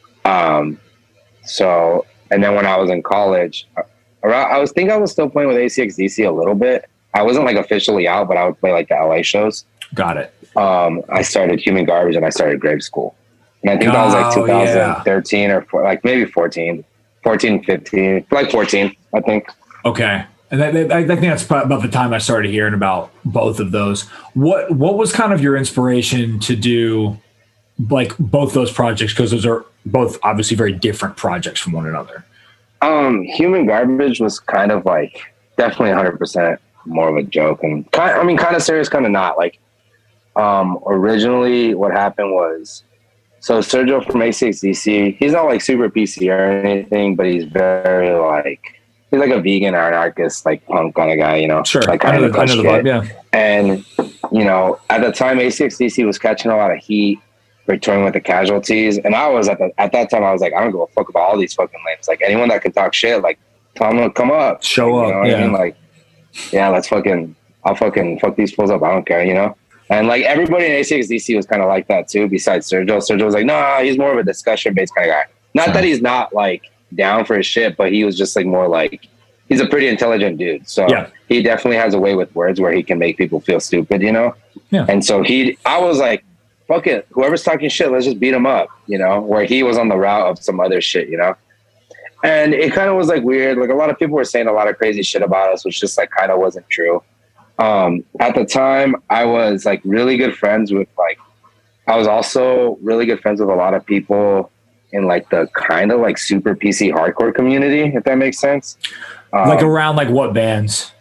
So and then when I was in college. I was still playing with ACXDC a little bit. I wasn't like officially out, but I would play like the LA shows. Got it. I started Human Garbage and I started Grave School. And I think that was like 2013 or like maybe 14, 15, like 14, I think. Okay. And I think that's about the time I started hearing about both of those. What was kind of your inspiration to do like both those projects? Because those are both obviously very different projects from one another. Human Garbage was kind of like definitely 100% more of a joke and kind of serious, kind of not. Like, originally what happened was, so Sergio from ACXDC, he's not like super PC or anything, but he's very like, he's like a vegan or anarchist, like punk kind of guy, you know? Sure. Like I know the vibe, yeah. And, you know, at the time ACXDC was catching a lot of heat for touring with the Casualties. And I was at that time, I was like, I don't give a fuck about all these fucking lames. Like anyone that can talk shit, like tell them to come up. Show up. You know what I mean? Like, yeah, I'll fucking fuck these fools up. I don't care, you know? And like everybody in ACXDC was kind of like that too, besides Sergio. Sergio was like, nah, he's more of a discussion based kind of guy. Not that he's not like down for his shit, but he was just like more like, he's a pretty intelligent dude. So he definitely has a way with words where he can make people feel stupid, you know? Yeah. And so I was like, fuck it, whoever's talking shit, let's just beat him up, you know, where he was on the route of some other shit, you know? And it kind of was like weird. Like a lot of people were saying a lot of crazy shit about us, which just like kind of wasn't true. At the time I was like really good friends with I was also really good friends with a lot of people in like the kind of like super PC hardcore community, if that makes sense. Like around like what bands?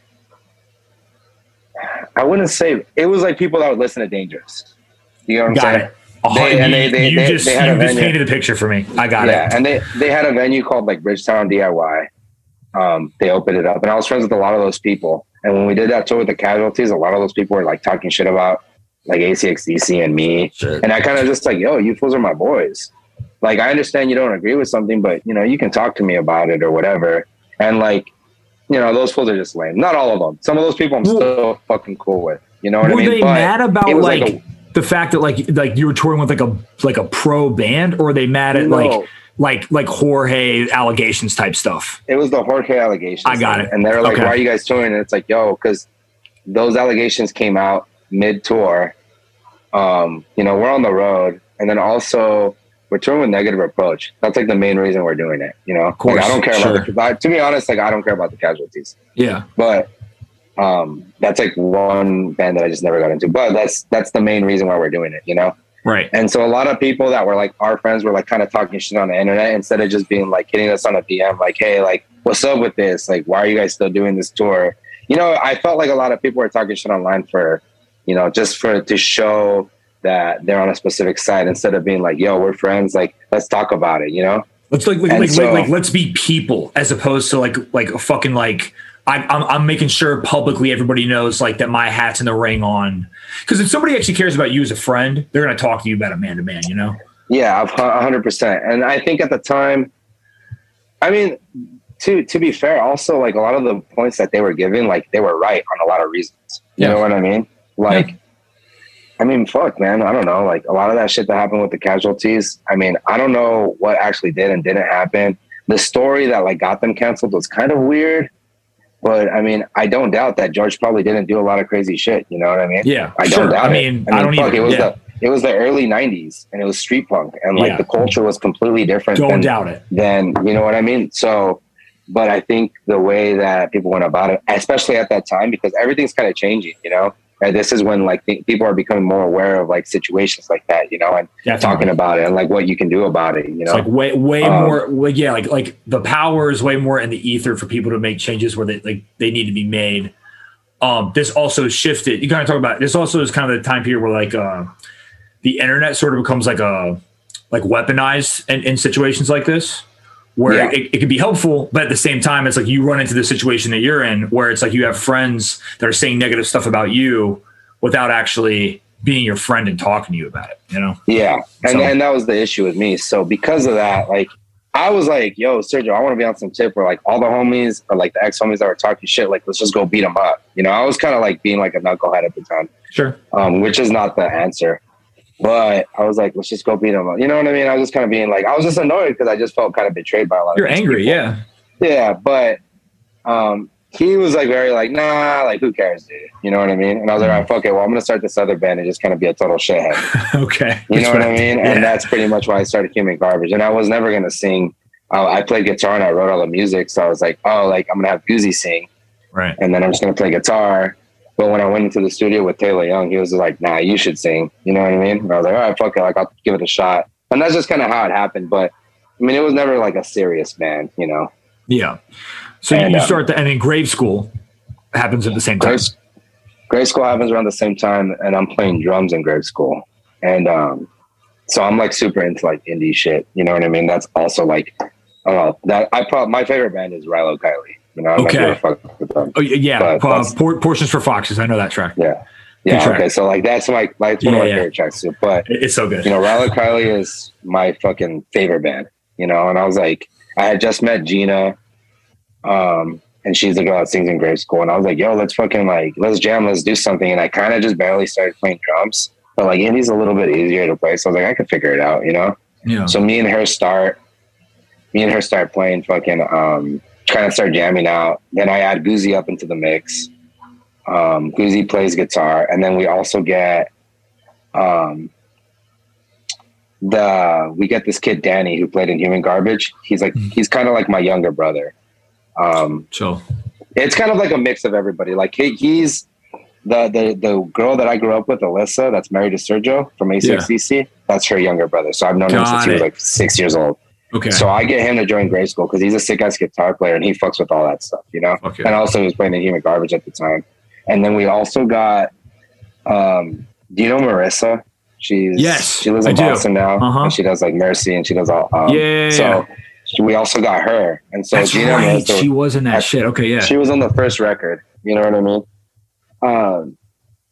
I wouldn't say it was like people that would listen to Dangerous. You know what I'm saying? You just painted a picture for me. I got it. Yeah, and they had a venue called like Bridgetown DIY. They opened it up, and I was friends with a lot of those people. And when we did that tour with the Casualties, a lot of those people were like talking shit about like ACXDC and me. Sure. And I kind of just like, yo, you fools are my boys. Like, I understand you don't agree with something, but you know, you can talk to me about it or whatever. And like, you know, those fools are just lame. Not all of them. Some of those people I'm still fucking cool with. You know what I mean? Were they mad about like the fact that like you were touring with like a pro band, or were they mad at like Jorge allegations type stuff? It was the Jorge allegations. I got it. And they're like, why are you guys touring? And it's like, yo, because those allegations came out mid-tour. You know, we're on the road. And then also we're touring with Negative Approach. That's like the main reason we're doing it, you know? Of course, like, I don't care about to be honest, like I don't care about the Casualties. Yeah. But that's like one band that I just never got into. But that's the main reason why we're doing it, you know? Right. And so a lot of people that were like our friends were like kind of talking shit on the internet instead of just being like hitting us on a DM like, hey, like, what's up with this? Like, why are you guys still doing this tour? You know, I felt like a lot of people were talking shit online for, you know, just to show that they're on a specific side instead of being like, yo, we're friends. Like, let's talk about it, you know? Let's like let's be people, as opposed to like a fucking like, I'm making sure publicly everybody knows like that my hat's in the ring on. Because if somebody actually cares about you as a friend, they're going to talk to you about it man to man, you know? Yeah, 100%. And I think at the time, I mean, to be fair, also like a lot of the points that they were giving, like they were right on a lot of reasons. You know what I mean? Like, I mean, fuck, man. I don't know. Like a lot of that shit that happened with the casualties. I mean, I don't know what actually did and didn't happen. The story that like got them canceled was kind of weird, but I mean, I don't doubt that George probably didn't do a lot of crazy shit. You know what I mean? Yeah, I don't doubt it. I don't fuck, either. It was the early 90s and it was street punk and like the culture was completely different. Don't doubt it. Then, you know what I mean? So, but I think the way that people went about it, especially at that time, because everything's kind of changing, you know, and this is when like people are becoming more aware of like situations like that, you know, and talking about it and like what you can do about it, you know, it's like way more, like the power is way more in the ether for people to make changes where they need to be made. This also shifted. You kind of talk about this also is kind of the time period where like the internet sort of becomes like weaponized in situations like this, where it can be helpful, but at the same time, it's like you run into the situation that you're in, where it's like you have friends that are saying negative stuff about you without actually being your friend and talking to you about it, you know? Yeah, and that was the issue with me. So because of that, like I was like, yo, Sergio, I want to be on some tip where like all the homies or like the ex-homies that were talking shit, like let's just go beat them up. You know, I was kind of like being like a knucklehead at the time. Sure. Which is not the answer. But I was like, let's just go beat him up. You know what I mean? I was just kind of being like, I was just annoyed because I just felt kind of betrayed by a lot of You're angry, people. yeah. Yeah, but he was like very like, nah, like who cares, dude? You know what I mean? And I was like, all right, fuck it. Well, I'm going to start this other band and just kind of be a total shithead. Okay. You know what I mean? Yeah. And that's pretty much why I started Human Garbage. And I was never going to sing. I played guitar and I wrote all the music. So I was like, oh, like I'm going to have Goozy sing. Right. And then I'm just going to play guitar. But when I went into the studio with Taylor Young, he was like, nah, you should sing. You know what I mean? And I was like, all right, fuck it. Like, I'll give it a shot. And that's just kind of how it happened. But I mean, it was never like a serious band, you know? Yeah. So you start and then Grave School happens at the same time. Grave School happens around the same time. And I'm playing drums in Grave School. And so I'm like super into like indie shit. You know what I mean? That's also like, my favorite band is Rilo Kiley. You know, okay. With them. Oh yeah, Portions for Foxes. I know that track. Yeah. Okay, so like that's one of my favorite tracks too. But it's so good. You know, Rilo Kiley is my fucking favorite band. You know, and I was like, I had just met Gina, and she's the girl that sings in Grave School, and I was like, yo, let's jam, let's do something. And I kind of just barely started playing drums, but like indie's a little bit easier to play, so I was like, I could figure it out. You know. Yeah. So me and her start playing fucking kind of start jamming out. Then I add Goozy up into the mix. Goozy plays guitar, and then we also get we get this kid Danny who played in Human Garbage. He's kind of like my younger brother. So it's kind of like a mix of everybody. Like he's the girl that I grew up with, Alyssa, that's married to Sergio from A6DC. That's her younger brother. So I've known him since he was like 6 years old. Okay. So I get him to join Grave School because he's a sick ass guitar player and he fucks with all that stuff, you know? Okay. And also he was playing in Human Garbage at the time. And then we also got, do you know Marissa? She lives in Boston now. And she does like Mercy and she does all. We also got her. And so that's Gina right. She was in that shit. Okay, yeah. She was on the first record. You know what I mean?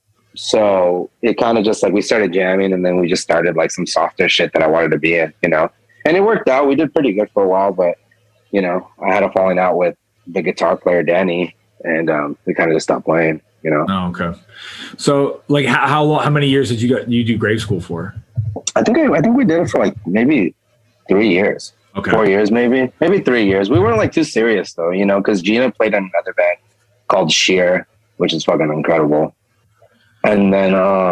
So it kind of just like we started jamming and then we just started like some softer shit that I wanted to be in, you know? And it worked out. We did pretty good for a while, but you know, I had a falling out with the guitar player Danny, and we kind of just stopped playing. You know. Oh, okay. So, like, how many years did you do Grave School for? I think we did it for like maybe 3 years. Okay. 4 years, maybe 3 years. We weren't like too serious though, you know, because Gina played in another band called Sheer, which is fucking incredible. And then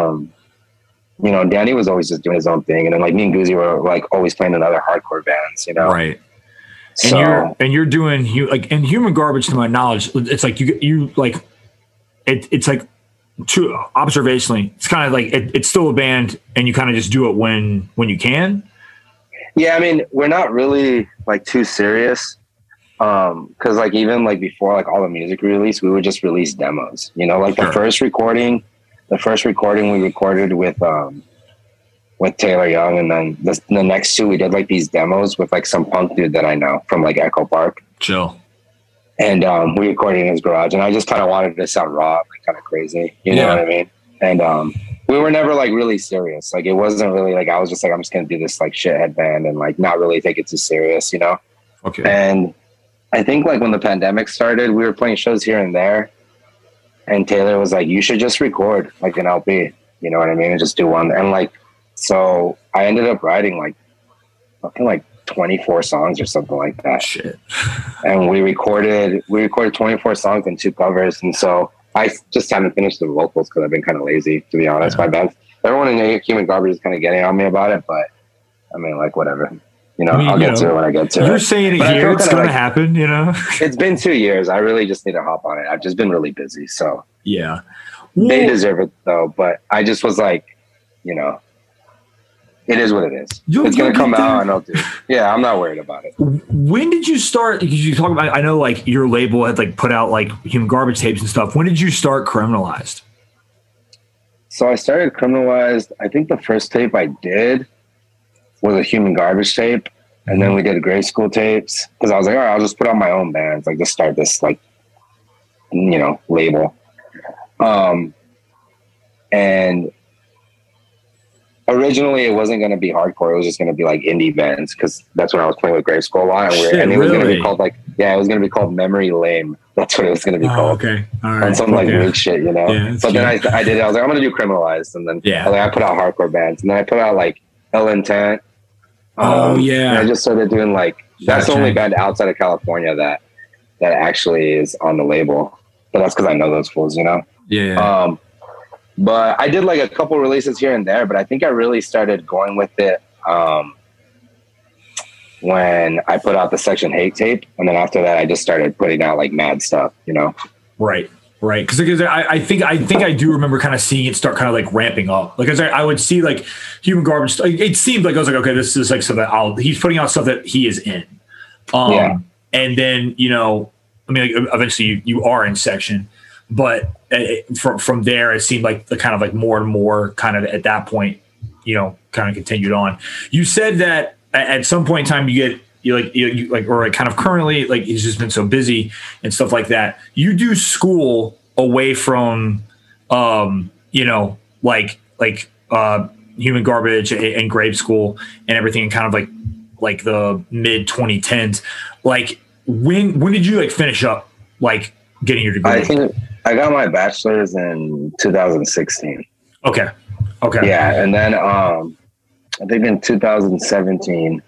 you know, Danny was always just doing his own thing. And then like me and Goozy were like always playing in other hardcore bands, you know? Right. So, and you're doing like in Human Garbage, to my knowledge, it's like you like it's like true observationally. It's kind of like it's still a band and you kind of just do it when you can. Yeah. I mean, we're not really like too serious. Cause like even like before like all the music release, we would just release demos, you know, like the first recording we recorded with Taylor Young, and then the next two we did like these demos with like some punk dude that I know from like Echo Park. Chill. And we recorded in his garage, and I just kind of wanted to sound raw, like kind of crazy, you know what I mean? And we were never like really serious. Like it wasn't really like I was just like I'm just gonna do this like shithead band and like not really take it too serious, you know? Okay. And I think like when the pandemic started, we were playing shows here and there, and Taylor was like, "You should just record like an LP." You know what I mean? And just do one. And like, so I ended up writing like, I think like 24 songs or something like that. Shit. And we recorded 24 songs and 2 covers. And so I just haven't finished the vocals because I've been kind of lazy, to be honest. My band, everyone in Human Garbage is kind of getting on me about it, but I mean, like, whatever. You know, I'll get to it when I get to it. You're saying it here, it's going to happen, you know? It's been 2 years. I really just need to hop on it. I've just been really busy. So yeah. Well, they deserve it though. But I just was like, you know, it is what it is. It's going to come out and I'll do it. Yeah, I'm not worried about it. When did you start? Because you talk about, I know like your label had like put out like Human Garbage tapes and stuff. When did you start Criminalized? So I started Criminalized. I think the first tape I did was a Human Garbage tape. And then we did grade school tapes. Because I was like, all right, I'll just put out my own bands. Like, just start this, like, you know, label. And originally it wasn't going to be hardcore. It was just going to be like indie bands because that's when I was playing with grade school a lot. And it was going to be called like, it was going to be called Memory Lame. That's what it was going to be called. Okay. All right. And some like weird shit, you know? Yeah, but then I did it. I was like, I'm going to do Criminalized. And then I put out hardcore bands. And then I put out like Ill Intent. And I just started doing like, that's the only band outside of California that actually is on the label. But that's because I know those fools, you know? Yeah. But I did like a couple releases here and there, but I think I really started going with it when I put out the Section Hate tape. And then after that, I just started putting out like mad stuff, you know? Right. Because I think I do remember kind of seeing it start kind of like ramping up. Like, I would see like Human Garbage. It seemed like I was like, okay, this is like something he's putting out stuff that he is in. And then, you know, I mean, like, eventually you are in Section, but from there, it seemed like the kind of like more and more kind of at that point, you know, kind of continued on. You said that at some point in time you kind of currently, like, he's just been so busy and stuff like that. You do school away from, you know, like Human Garbage and grade school and everything, and kind of like the mid 2010s. Like, when did you like finish up like getting your degree? I think I got my bachelor's in 2016. Okay. Yeah, and then I think in 2017.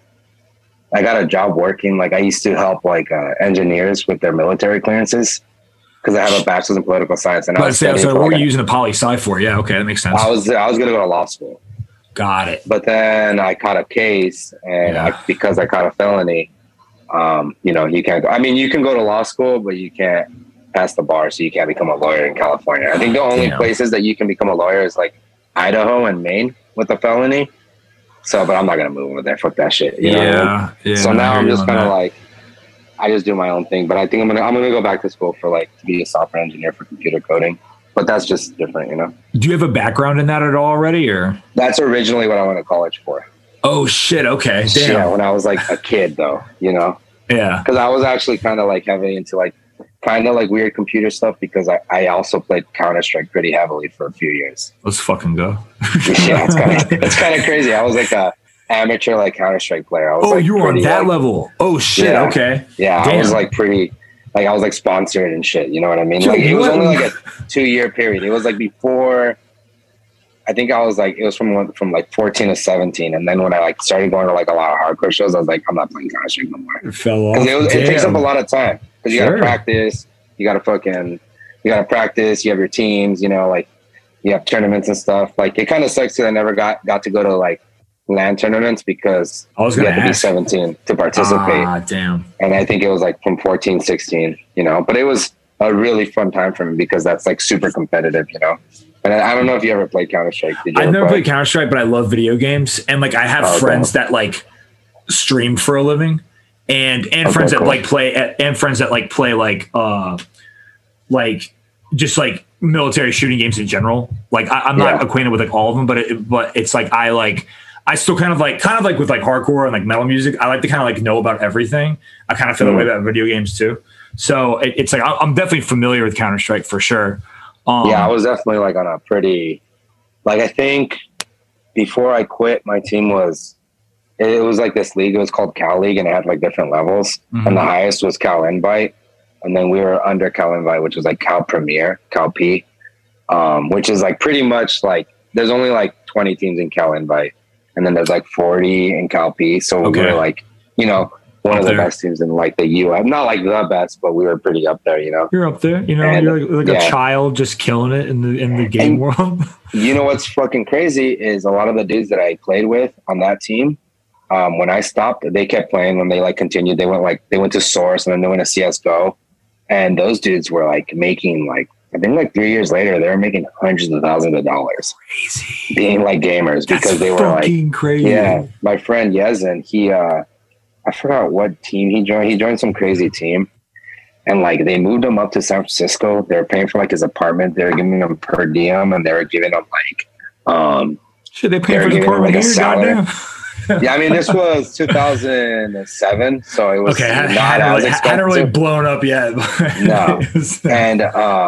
I got a job working. Like, I used to help like engineers with their military clearances because I have a bachelor's in political science. And what were you using the poli-sci for? Yeah, okay, that makes sense. I was going to go to law school. Got it. But then I caught a case, and because I caught a felony, you know, you can't go. I mean, you can go to law school, but you can't pass the bar, so you can't become a lawyer in California. I think the only places that you can become a lawyer is like Idaho and Maine with a felony. So, but I'm not going to move over there. Fuck that shit. You know what I mean? So now I'm just kind of like, I just do my own thing. But I think I'm gonna go back to school for like to be a software engineer for computer coding. But that's just different, you know? Do you have a background in that at all already, or? That's originally what I went to college for. Oh, shit. Okay. Damn. Yeah, when I was like a kid, though, you know? Yeah. Because I was actually kind of like heavy into like, kind of like weird computer stuff because I also played Counter-Strike pretty heavily for a few years. Let's fucking go. Yeah, it's kind of crazy. I was like a amateur like Counter-Strike player. I was you were on that level. Oh shit. Yeah, okay. Yeah. Damn. I was like pretty, like I was like sponsored and shit. You know what I mean? Like it was only like a 2-year period. It was like before, I think I was like, it was from like 14 to 17. And then when I like started going to like a lot of hardcore shows, I was like, I'm not playing Counter-Strike no more. It fell off. Because it takes up a lot of time. Because you got to practice, you got to practice, you have your teams, you know, like you have tournaments and stuff. Like it kind of sucks because I never got to go to like LAN tournaments because you have to be 17 to participate. Ah, damn. And I think it was like from 14, 16, you know, but it was a really fun time for me because that's like super competitive, you know. And I don't know if you ever played Counter-Strike. I've never played Counter-Strike, but I love video games. And like I have friends that like stream for a living. And friends that like play like just like military shooting games in general. Like I'm not acquainted with like all of them, but it's like I still kind of like with like hardcore and like metal music. I like to kind of like know about everything. I kind of feel that way about video games too. So it's like I'm definitely familiar with Counter-Strike for sure. Yeah, I was definitely like on a pretty, like I think before I quit, my team was it was like this league. It was called Cal League, and it had like different levels. And the highest was Cal Invite, and then we were under Cal Invite, which was like Cal Premier, Cal P, which is like pretty much like there's only like 20 teams in Cal Invite, and then there's like 40 in Cal P. So we were like, you know, one of the best teams in like the U.S. Not like the best, but we were pretty up there, you know. You're up there, you know. And, you're like a child just killing it in the game world. You know what's fucking crazy is a lot of the dudes that I played with on that team. When I stopped, they kept playing. When they like continued, they went to Source, and then they went to CS:GO, and those dudes were like making like, I think like 3 years later, they were making hundreds of thousands of dollars. Crazy. Being like gamers. That's because they were like crazy. Yeah, my friend Yezin, he I forgot what team he joined. He joined some crazy team, and like they moved him up to San Francisco. They were paying for like his apartment. They were giving him per diem, and they were giving him like should they pay for his apartment here? Goddamn. Yeah, I mean, this was 2007, so it was okay. Hadn't really blown up yet. No, and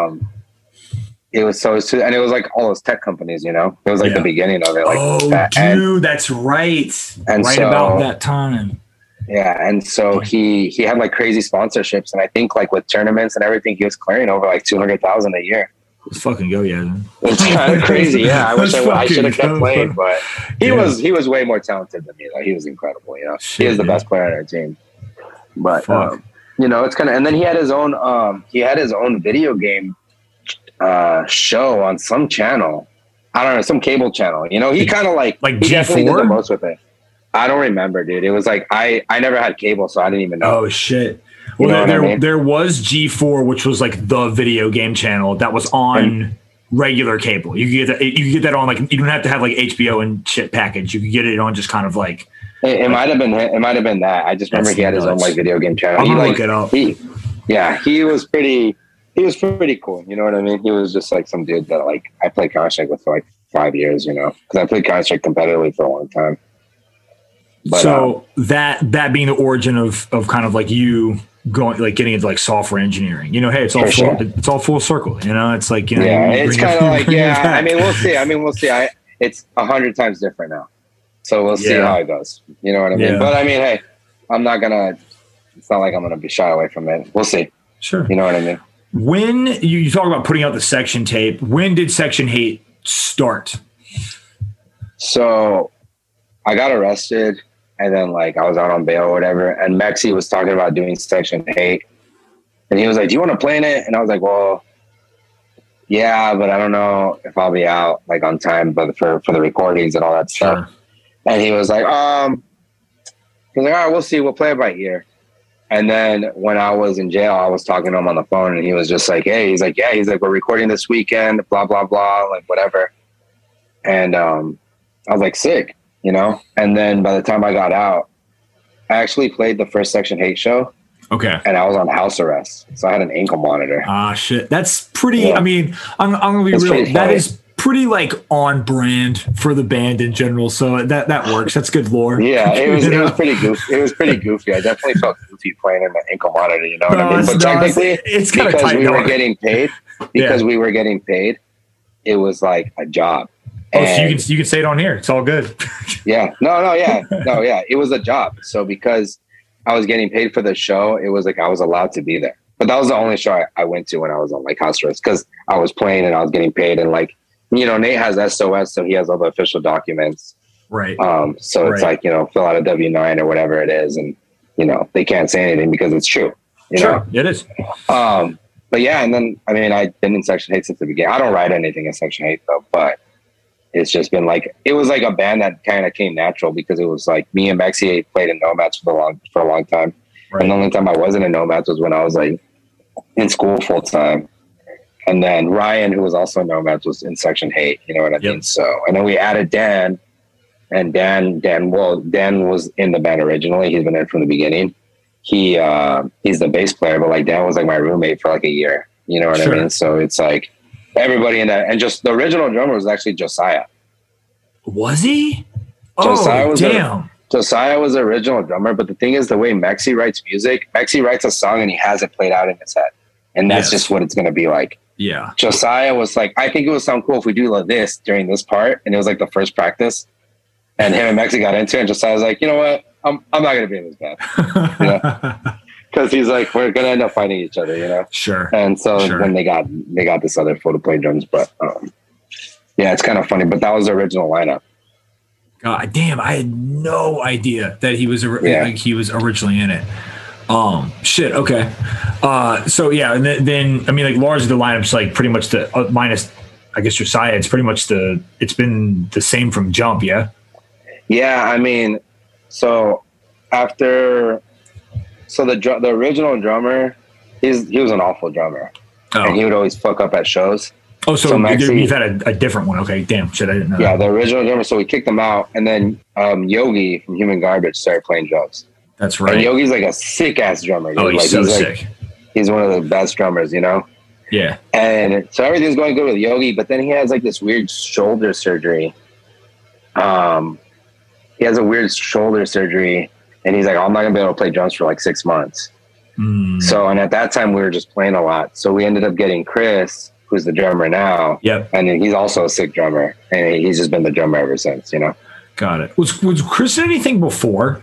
it was and it was like all those tech companies, you know. It was like the beginning of it. Like, that's right. And right about that time. Yeah, and so he had like crazy sponsorships, and I think like with tournaments and everything, he was clearing over like $200,000 a year. Let's fucking go, yeah. It's kind of crazy, yeah. I wish I should have kept playing, but he was way more talented than me. Like he was incredible, you know. He was the best player on our team. But you know, it's kind of, and then he had his own video game show on some channel. I don't know, some cable channel. You know, he kind of like he definitely did the most with it. I don't remember, dude. It was like I never had cable, so I didn't even know. Oh shit. Well, there was G4, which was like the video game channel that was on regular cable. You could get that on like, you don't have to have like HBO and shit package. You could get it on just kind of like. It might have been that. I just remember he had his own like video game channel. I'm gonna look it up. He was pretty cool. You know what I mean? He was just like some dude that like I played Counter-Strike with for like 5 years. You know, because I played Counter-Strike competitively for a long time. But, so that being the origin of kind of like you going like getting into like software engineering, you know, hey, it's all full circle, you know, it's like, you know, it's kind of like, I mean, we'll see. It's 100 times different now. So we'll see how it goes. You know what I mean? But I mean, hey, it's not like I'm going to be shy away from it. We'll see. Sure. You know what I mean? When you talk about putting out the Section tape, when did Section Hate start? So I got arrested. And then, like, I was out on bail or whatever. And Mexi was talking about doing Section 8. And he was like, do you want to play in it? And I was like, well, yeah, but I don't know if I'll be out, like, on time but for the recordings and all that stuff. Sure. And he was like, all right, we'll see. We'll play it by ear. And then when I was in jail, I was talking to him on the phone. And he was just like, hey, he's like, we're recording this weekend, blah, blah, blah, like, whatever. And I was like, sick. You know, and then by the time I got out, I actually played the first Section Hate show. Okay. And I was on house arrest. So I had an ankle monitor. Ah, shit. That's pretty, I mean, I'm going to be real. That is pretty like on brand for the band in general. So that works. That's good lore. Yeah, it was pretty goofy. It was pretty goofy. I definitely felt goofy playing in the ankle monitor, you know what I mean? But technically, it's kind of tight. We were getting paid, it was like a job. Oh, so you can say it on here. It's all good. Yeah. No, yeah. It was a job. So because I was getting paid for the show, it was like I was allowed to be there. But that was the only show I went to when I was on like house arrest, because I was playing and I was getting paid. And like, you know, Nate has SOS, so he has all the official documents. Right. So it's like, you know, fill out a W-9 or whatever it is. And, you know, they can't say anything because it's true. You know? It is. But yeah, and then, I mean, I've been in Section 8 since the beginning. I don't write anything in Section 8 though, but it's just been like, it was like a band that kind of came natural because it was like me and Mexi played in Nomads for a long time. Right. And the only time I wasn't in Nomads was when I was like in school full time. And then Ryan, who was also in Nomads, was in Section 8, you know what I mean? So, and then we added Dan, and Dan was in the band originally. He's been in from the beginning. He's the bass player, but like Dan was like my roommate for like a year, you know what I mean? So it's like, everybody in that, and just the original drummer was actually Josiah. Was he? Josiah was the original drummer, but the thing is, the way Mexi writes music, Mexi writes a song and he has it played out in his head, and that's just what it's going to be like. Yeah. Josiah was like, I think it would sound cool if we do this during this part, and it was like the first practice, And him and Mexi got into it, and Josiah was like, you know what? I'm not gonna be in this band. Because he's like, we're gonna end up fighting each other, you know? Sure. And so then they got this other fool to play drums, but yeah, it's kind of funny. But that was the original lineup. God damn, I had no idea that he was like he was originally in it. Shit. Okay. So yeah, and then I mean, like largely the lineup's like pretty much the minus, I guess Josiah. It's pretty much it's been the same from jump. Yeah. Yeah, I mean, so the original drummer, he was an awful drummer, and he would always fuck up at shows. Oh, so Maxi, you've had a different one. Okay, damn, shit, I didn't know. Yeah, the original drummer. So we kicked him out, and then Yogi from Human Garbage started playing drums. That's right. And Yogi's like a sick ass drummer. Oh, he's so sick. He's one of the best drummers, you know. Yeah. And so everything's going good with Yogi, but then he has like this weird shoulder surgery. He has a weird shoulder surgery, and he's like, I'm not gonna be able to play drums for like 6 months. So, and at that time we were just playing a lot. So we ended up getting Chris, who's the drummer now. Yep. And he's also a sick drummer, and he's just been the drummer ever since, you know. Got it. Was Chris in anything before?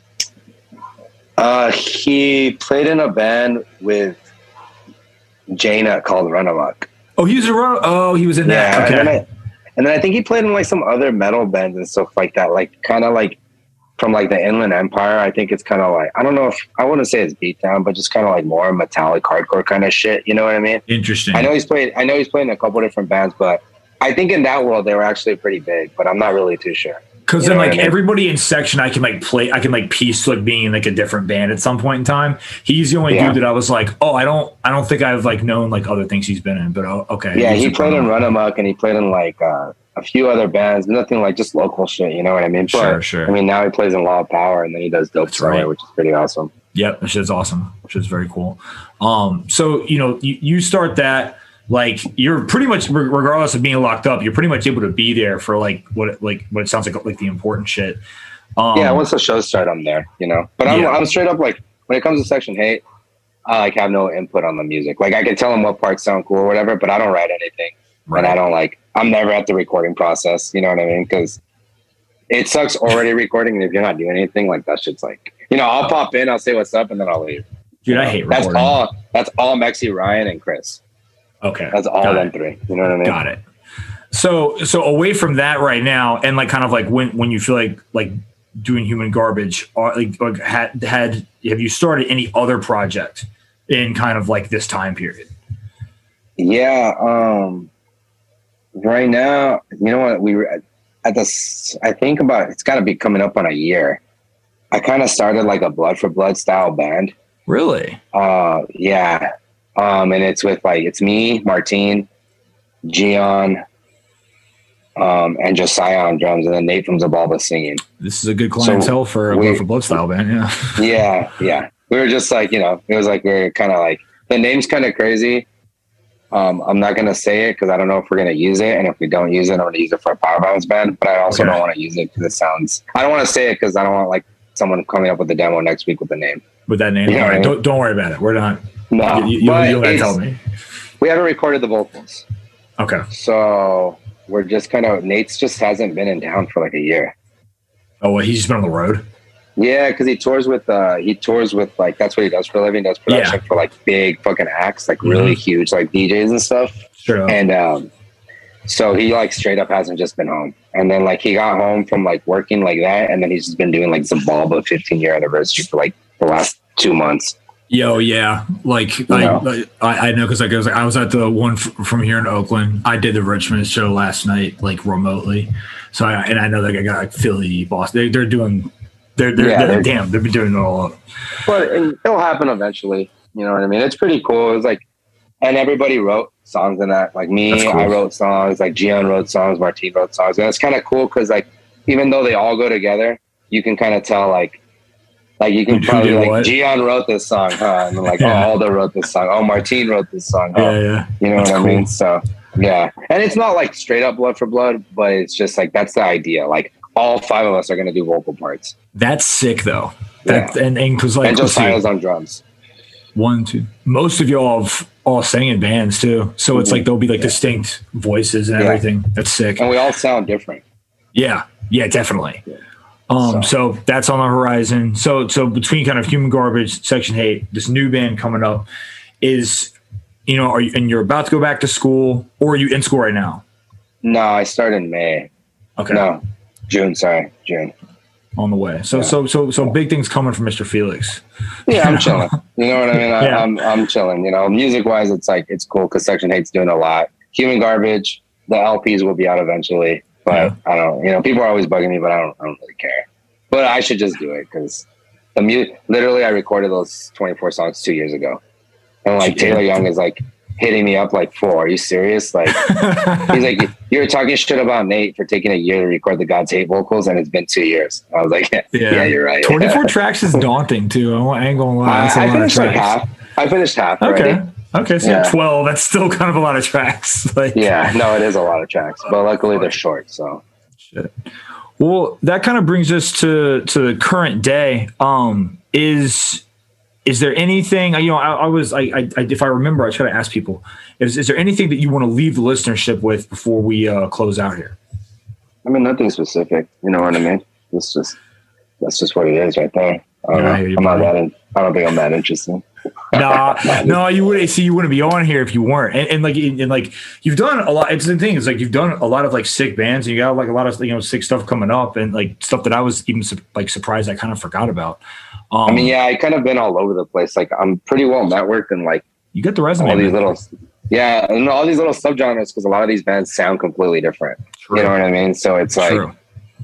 He played in a band with Jaina called Run Amok. Oh, he was he was in that. Okay. And then I think he played in like some other metal bands and stuff like that, like kind of like from like the Inland Empire. I think it's kind of like, I don't know if I wouldn't say it's beatdown, but just kind of like more metallic hardcore kind of shit. You know what I mean? Interesting. I know he's played in a couple different bands, but I think in that world they were actually pretty big, but I'm not really too sure. Because then, like, everybody in section, I can piece to like being in like a different band at some point in time. He's the only dude that I was like, oh, I don't think I've like known like other things he's been in, but okay. Yeah, he played in Run Amok, and he played in like a few other bands, nothing like just local shit, you know what I mean? But, sure. I mean, now he plays in Law of Power, and then he does Dope Somewhere, which is pretty awesome. Yep, that shit's awesome, which is very cool. So you know, you start that. Like you're pretty much, regardless of being locked up, you're pretty much able to be there for like what it sounds like the important shit. Yeah, once the shows start, I'm there, you know. But I'm straight up like when it comes to Section Hate, I like have no input on the music. Like I can tell them what parts sound cool or whatever, but I don't write anything. Right. And I don't like. I'm never at the recording process. You know what I mean? Because it sucks already recording, and if you're not doing anything, like that shit's like, you know, I'll pop in, I'll say what's up, and then I'll leave. Dude, I hate recording. That's all Mexi, Ryan, and Chris. Okay. That's all them three. You know what I mean? Got it. So away from that right now, and like kind of like when you feel like doing Human Garbage, or like have you started any other project in kind of like this time period? Yeah. Right now, you know what, we were at this, I think about, it's got to be coming up on a year. I kind of started like a Blood for Blood style band. Really? Yeah. And it's with like, it's me, Martine, Gian, and Josiah on drums, and then Nate from Zabalba singing. This is a good clientele for a Blood for Blood style band. Yeah. Yeah. We were just like, you know, it was like, we were kind of like, the name's kind of crazy. I'm not going to say it because I don't know if we're going to use it. And if we don't use it, I'm going to use it for a Power Violence band. But I also don't want to use it because it sounds, I don't want to say it because I don't want like someone coming up with a demo next week with the name. With that name? You know all right, don't worry about it. We're not. No. You don't have to tell me. We haven't recorded the vocals. Okay. So we're just kind of, Nate's just hasn't been in town for like a year. Oh, well, he's just been on the road? Yeah, because he tours with like, that's what he does for a living, does production for like big fucking acts, like really huge like DJs and stuff. Sure. And so he like straight up hasn't just been home. And then like he got home from like working like that, and then he's just been doing like Zabalba 15-year anniversary for like the last 2 months. Yo, yeah. Like I know because I was at the one from here in Oakland. I did the Richmond show last night, like remotely. So I know that I got like Philly, Boston. They're doing. They've been doing it all up. But it'll happen eventually. You know what I mean? It's pretty cool. It was like, and everybody wrote songs in that. Like me, cool. I wrote songs. Like Gian wrote songs. Martine wrote songs. And it's kind of cool because like, even though they all go together, you can kind of tell like you can probably like Gian wrote this song, huh? And then like, oh, Aldo wrote this song. Oh, Martine wrote this song, huh? Yeah. You know that's what cool. I mean? So yeah, and it's not like straight up Blood for Blood, but it's just like that's the idea. Like all 5 of us are going to do vocal parts. That's sick though. Yeah. And because like, and Josiah's on drums. 1, 2. Most of y'all have all sang in bands too, so it's like there'll be like distinct voices and everything. That's sick. And we all sound different. Yeah, Yeah, definitely. So that's on the horizon. So between kind of Human Garbage, Section 8, this new band coming up is, you're about to go back to school, or are you in school right now? No, I start in May. Okay. No, June. Sorry, June. On the way. So big things coming from Mr. Felix. Yeah, I'm chilling. You know what I mean? Yeah. I'm chilling. Music wise, it's cool because Section 8's doing a lot. Human Garbage, the LPs will be out eventually, but I don't. People are always bugging me, but I don't really care. But I should just do it because literally I recorded those 24 songs 2 years ago, and like Taylor Young is like hitting me up like, "4, are you serious?" Like he's like, "You're talking shit about Nate for taking a year to record the God's Hate vocals, and it's been 2 years." I was like, "Yeah, you're right." 24 tracks is daunting too. I ain't gonna lie. I finished like half. I finished half. Okay. Already. So 12. That's still kind of a lot of tracks. Like, yeah, no, it is a lot of tracks, but luckily they're short. So, shit. Well, that kind of brings us to the current day. Is there anything, if I remember, I try to ask people, is there anything that you want to leave the listenership with before we close out here? I mean, nothing specific. You know what I mean? That's just what it is right there. I don't think I'm that interesting. No, you wouldn't be on here if you weren't. And you've done a lot. It's the thing. It's like you've done a lot of like sick bands, and you got like a lot of sick stuff coming up, and like stuff that I was even like surprised I kind of forgot about. I kind of been all over the place. Like I'm pretty well networked, and like you get the resume. All these and all these little subgenres because a lot of these bands sound completely different. True. You know what I mean? So it's like. True.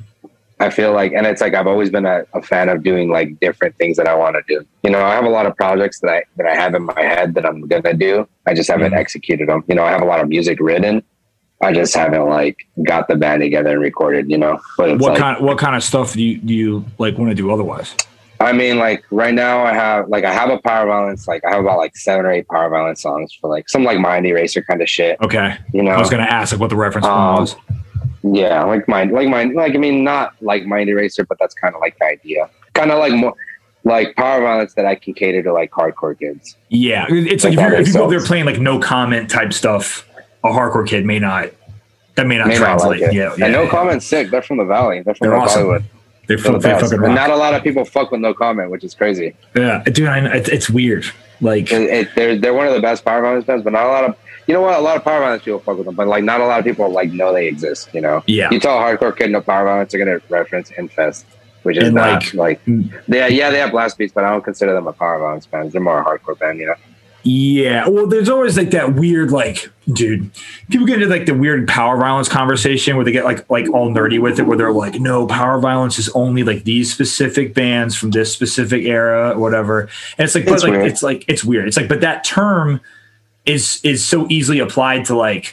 I feel like, and it's like, I've always been a fan of doing like different things that I want to do. I have a lot of projects that I have in my head that I'm going to do. I just haven't executed them. I have a lot of music written. I just haven't like got the band together and recorded, but it's what kind of stuff do you like want to do otherwise? I mean, like right now I have a Power Violence, like I have about like 7 or 8 Power Violence songs for like some like Mind Eraser kind of shit. Okay. I was going to ask like what the reference was. Yeah, I mean, not like Mind Eraser, but that's kind of like the idea. Kind of like more like Power Violence that I can cater to like hardcore kids. Yeah, it's like if you go there playing like no comment type stuff, a hardcore kid may not translate. Like yeah, and No Comment's sick. They're from the Valley. They're from awesome. Hollywood. They fucking rock. And not a lot of people fuck with No Comment, which is crazy. Yeah, dude, it's weird. Like they're one of the best Power Violence bands, but not a lot of. You know what? A lot of Power Violence people fuck with them, but like not a lot of people like know they exist. Yeah. You tell a hardcore kid no Power Violence, they're gonna reference Infest, which is not like they have blast beats, but I don't consider them a Power Violence band. They're more a hardcore band, Yeah. Well, there's always like that weird dude. People get into like the weird Power Violence conversation where they get like all nerdy with it, where they're like, no, Power Violence is only like these specific bands from this specific era, or whatever. And it's like, it's weird. It's like, but that term is so easily applied to like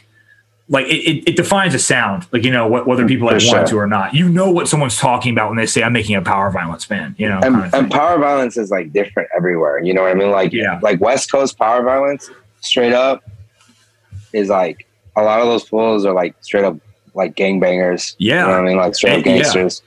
it defines a sound, like whether people want it to or not. What someone's talking about when they say I'm making a Power Violence band. And Power Violence is like different everywhere. You know what I mean? Like West Coast Power Violence, straight up, is like a lot of those fools are like straight up like gangbangers. Yeah, you know what I mean? Like straight up gangsters.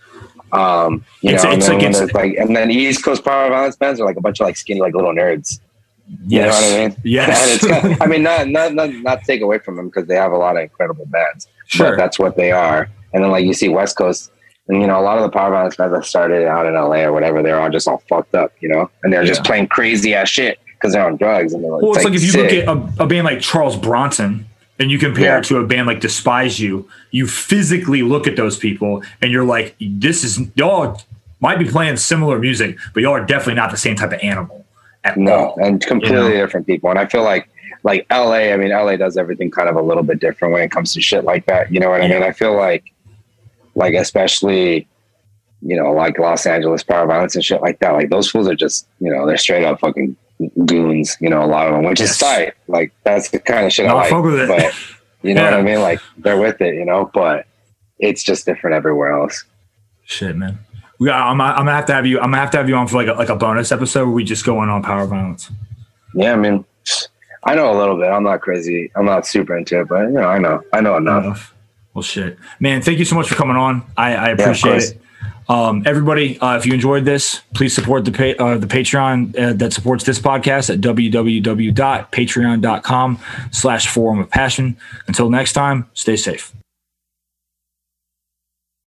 And then East Coast Power Violence bands are like a bunch of like skinny like little nerds. You know what I mean? Yes. And I mean, not to take away from them because they have a lot of incredible bands. Sure. But that's what they are. And then like you see West Coast, and a lot of the Power Violence bands that started out in LA or whatever, they're all just all fucked up, and they're just playing crazy ass shit because they're on drugs. And they're like, well, it's like if you look at a band like Charles Bronson and you compare it to a band like Despise You, you physically look at those people and you're like, y'all might be playing similar music, but y'all are definitely not the same type of animal. And completely different people. And I feel like LA, I mean, LA does everything kind of a little bit different when it comes to shit like that. You know what I mean? I feel like especially, like Los Angeles Power Violence and shit like that, like those fools are just, they're straight up fucking goons, a lot of them, which is tight. Like that's the kind of shit I like. But you know what I mean? Like they're with it, but it's just different everywhere else. Shit, man. I'm gonna have to have you. I'm gonna have to have you on for like a bonus episode where we just go in on Power Violence. Yeah, I mean, I know a little bit. I'm not crazy. I'm not super into it, but I know enough. Well, shit, man. Thank you so much for coming on. I appreciate it. Everybody, if you enjoyed this, please support the Patreon that supports this podcast at www.patreon.com/forumofpassion. Until next time, stay safe.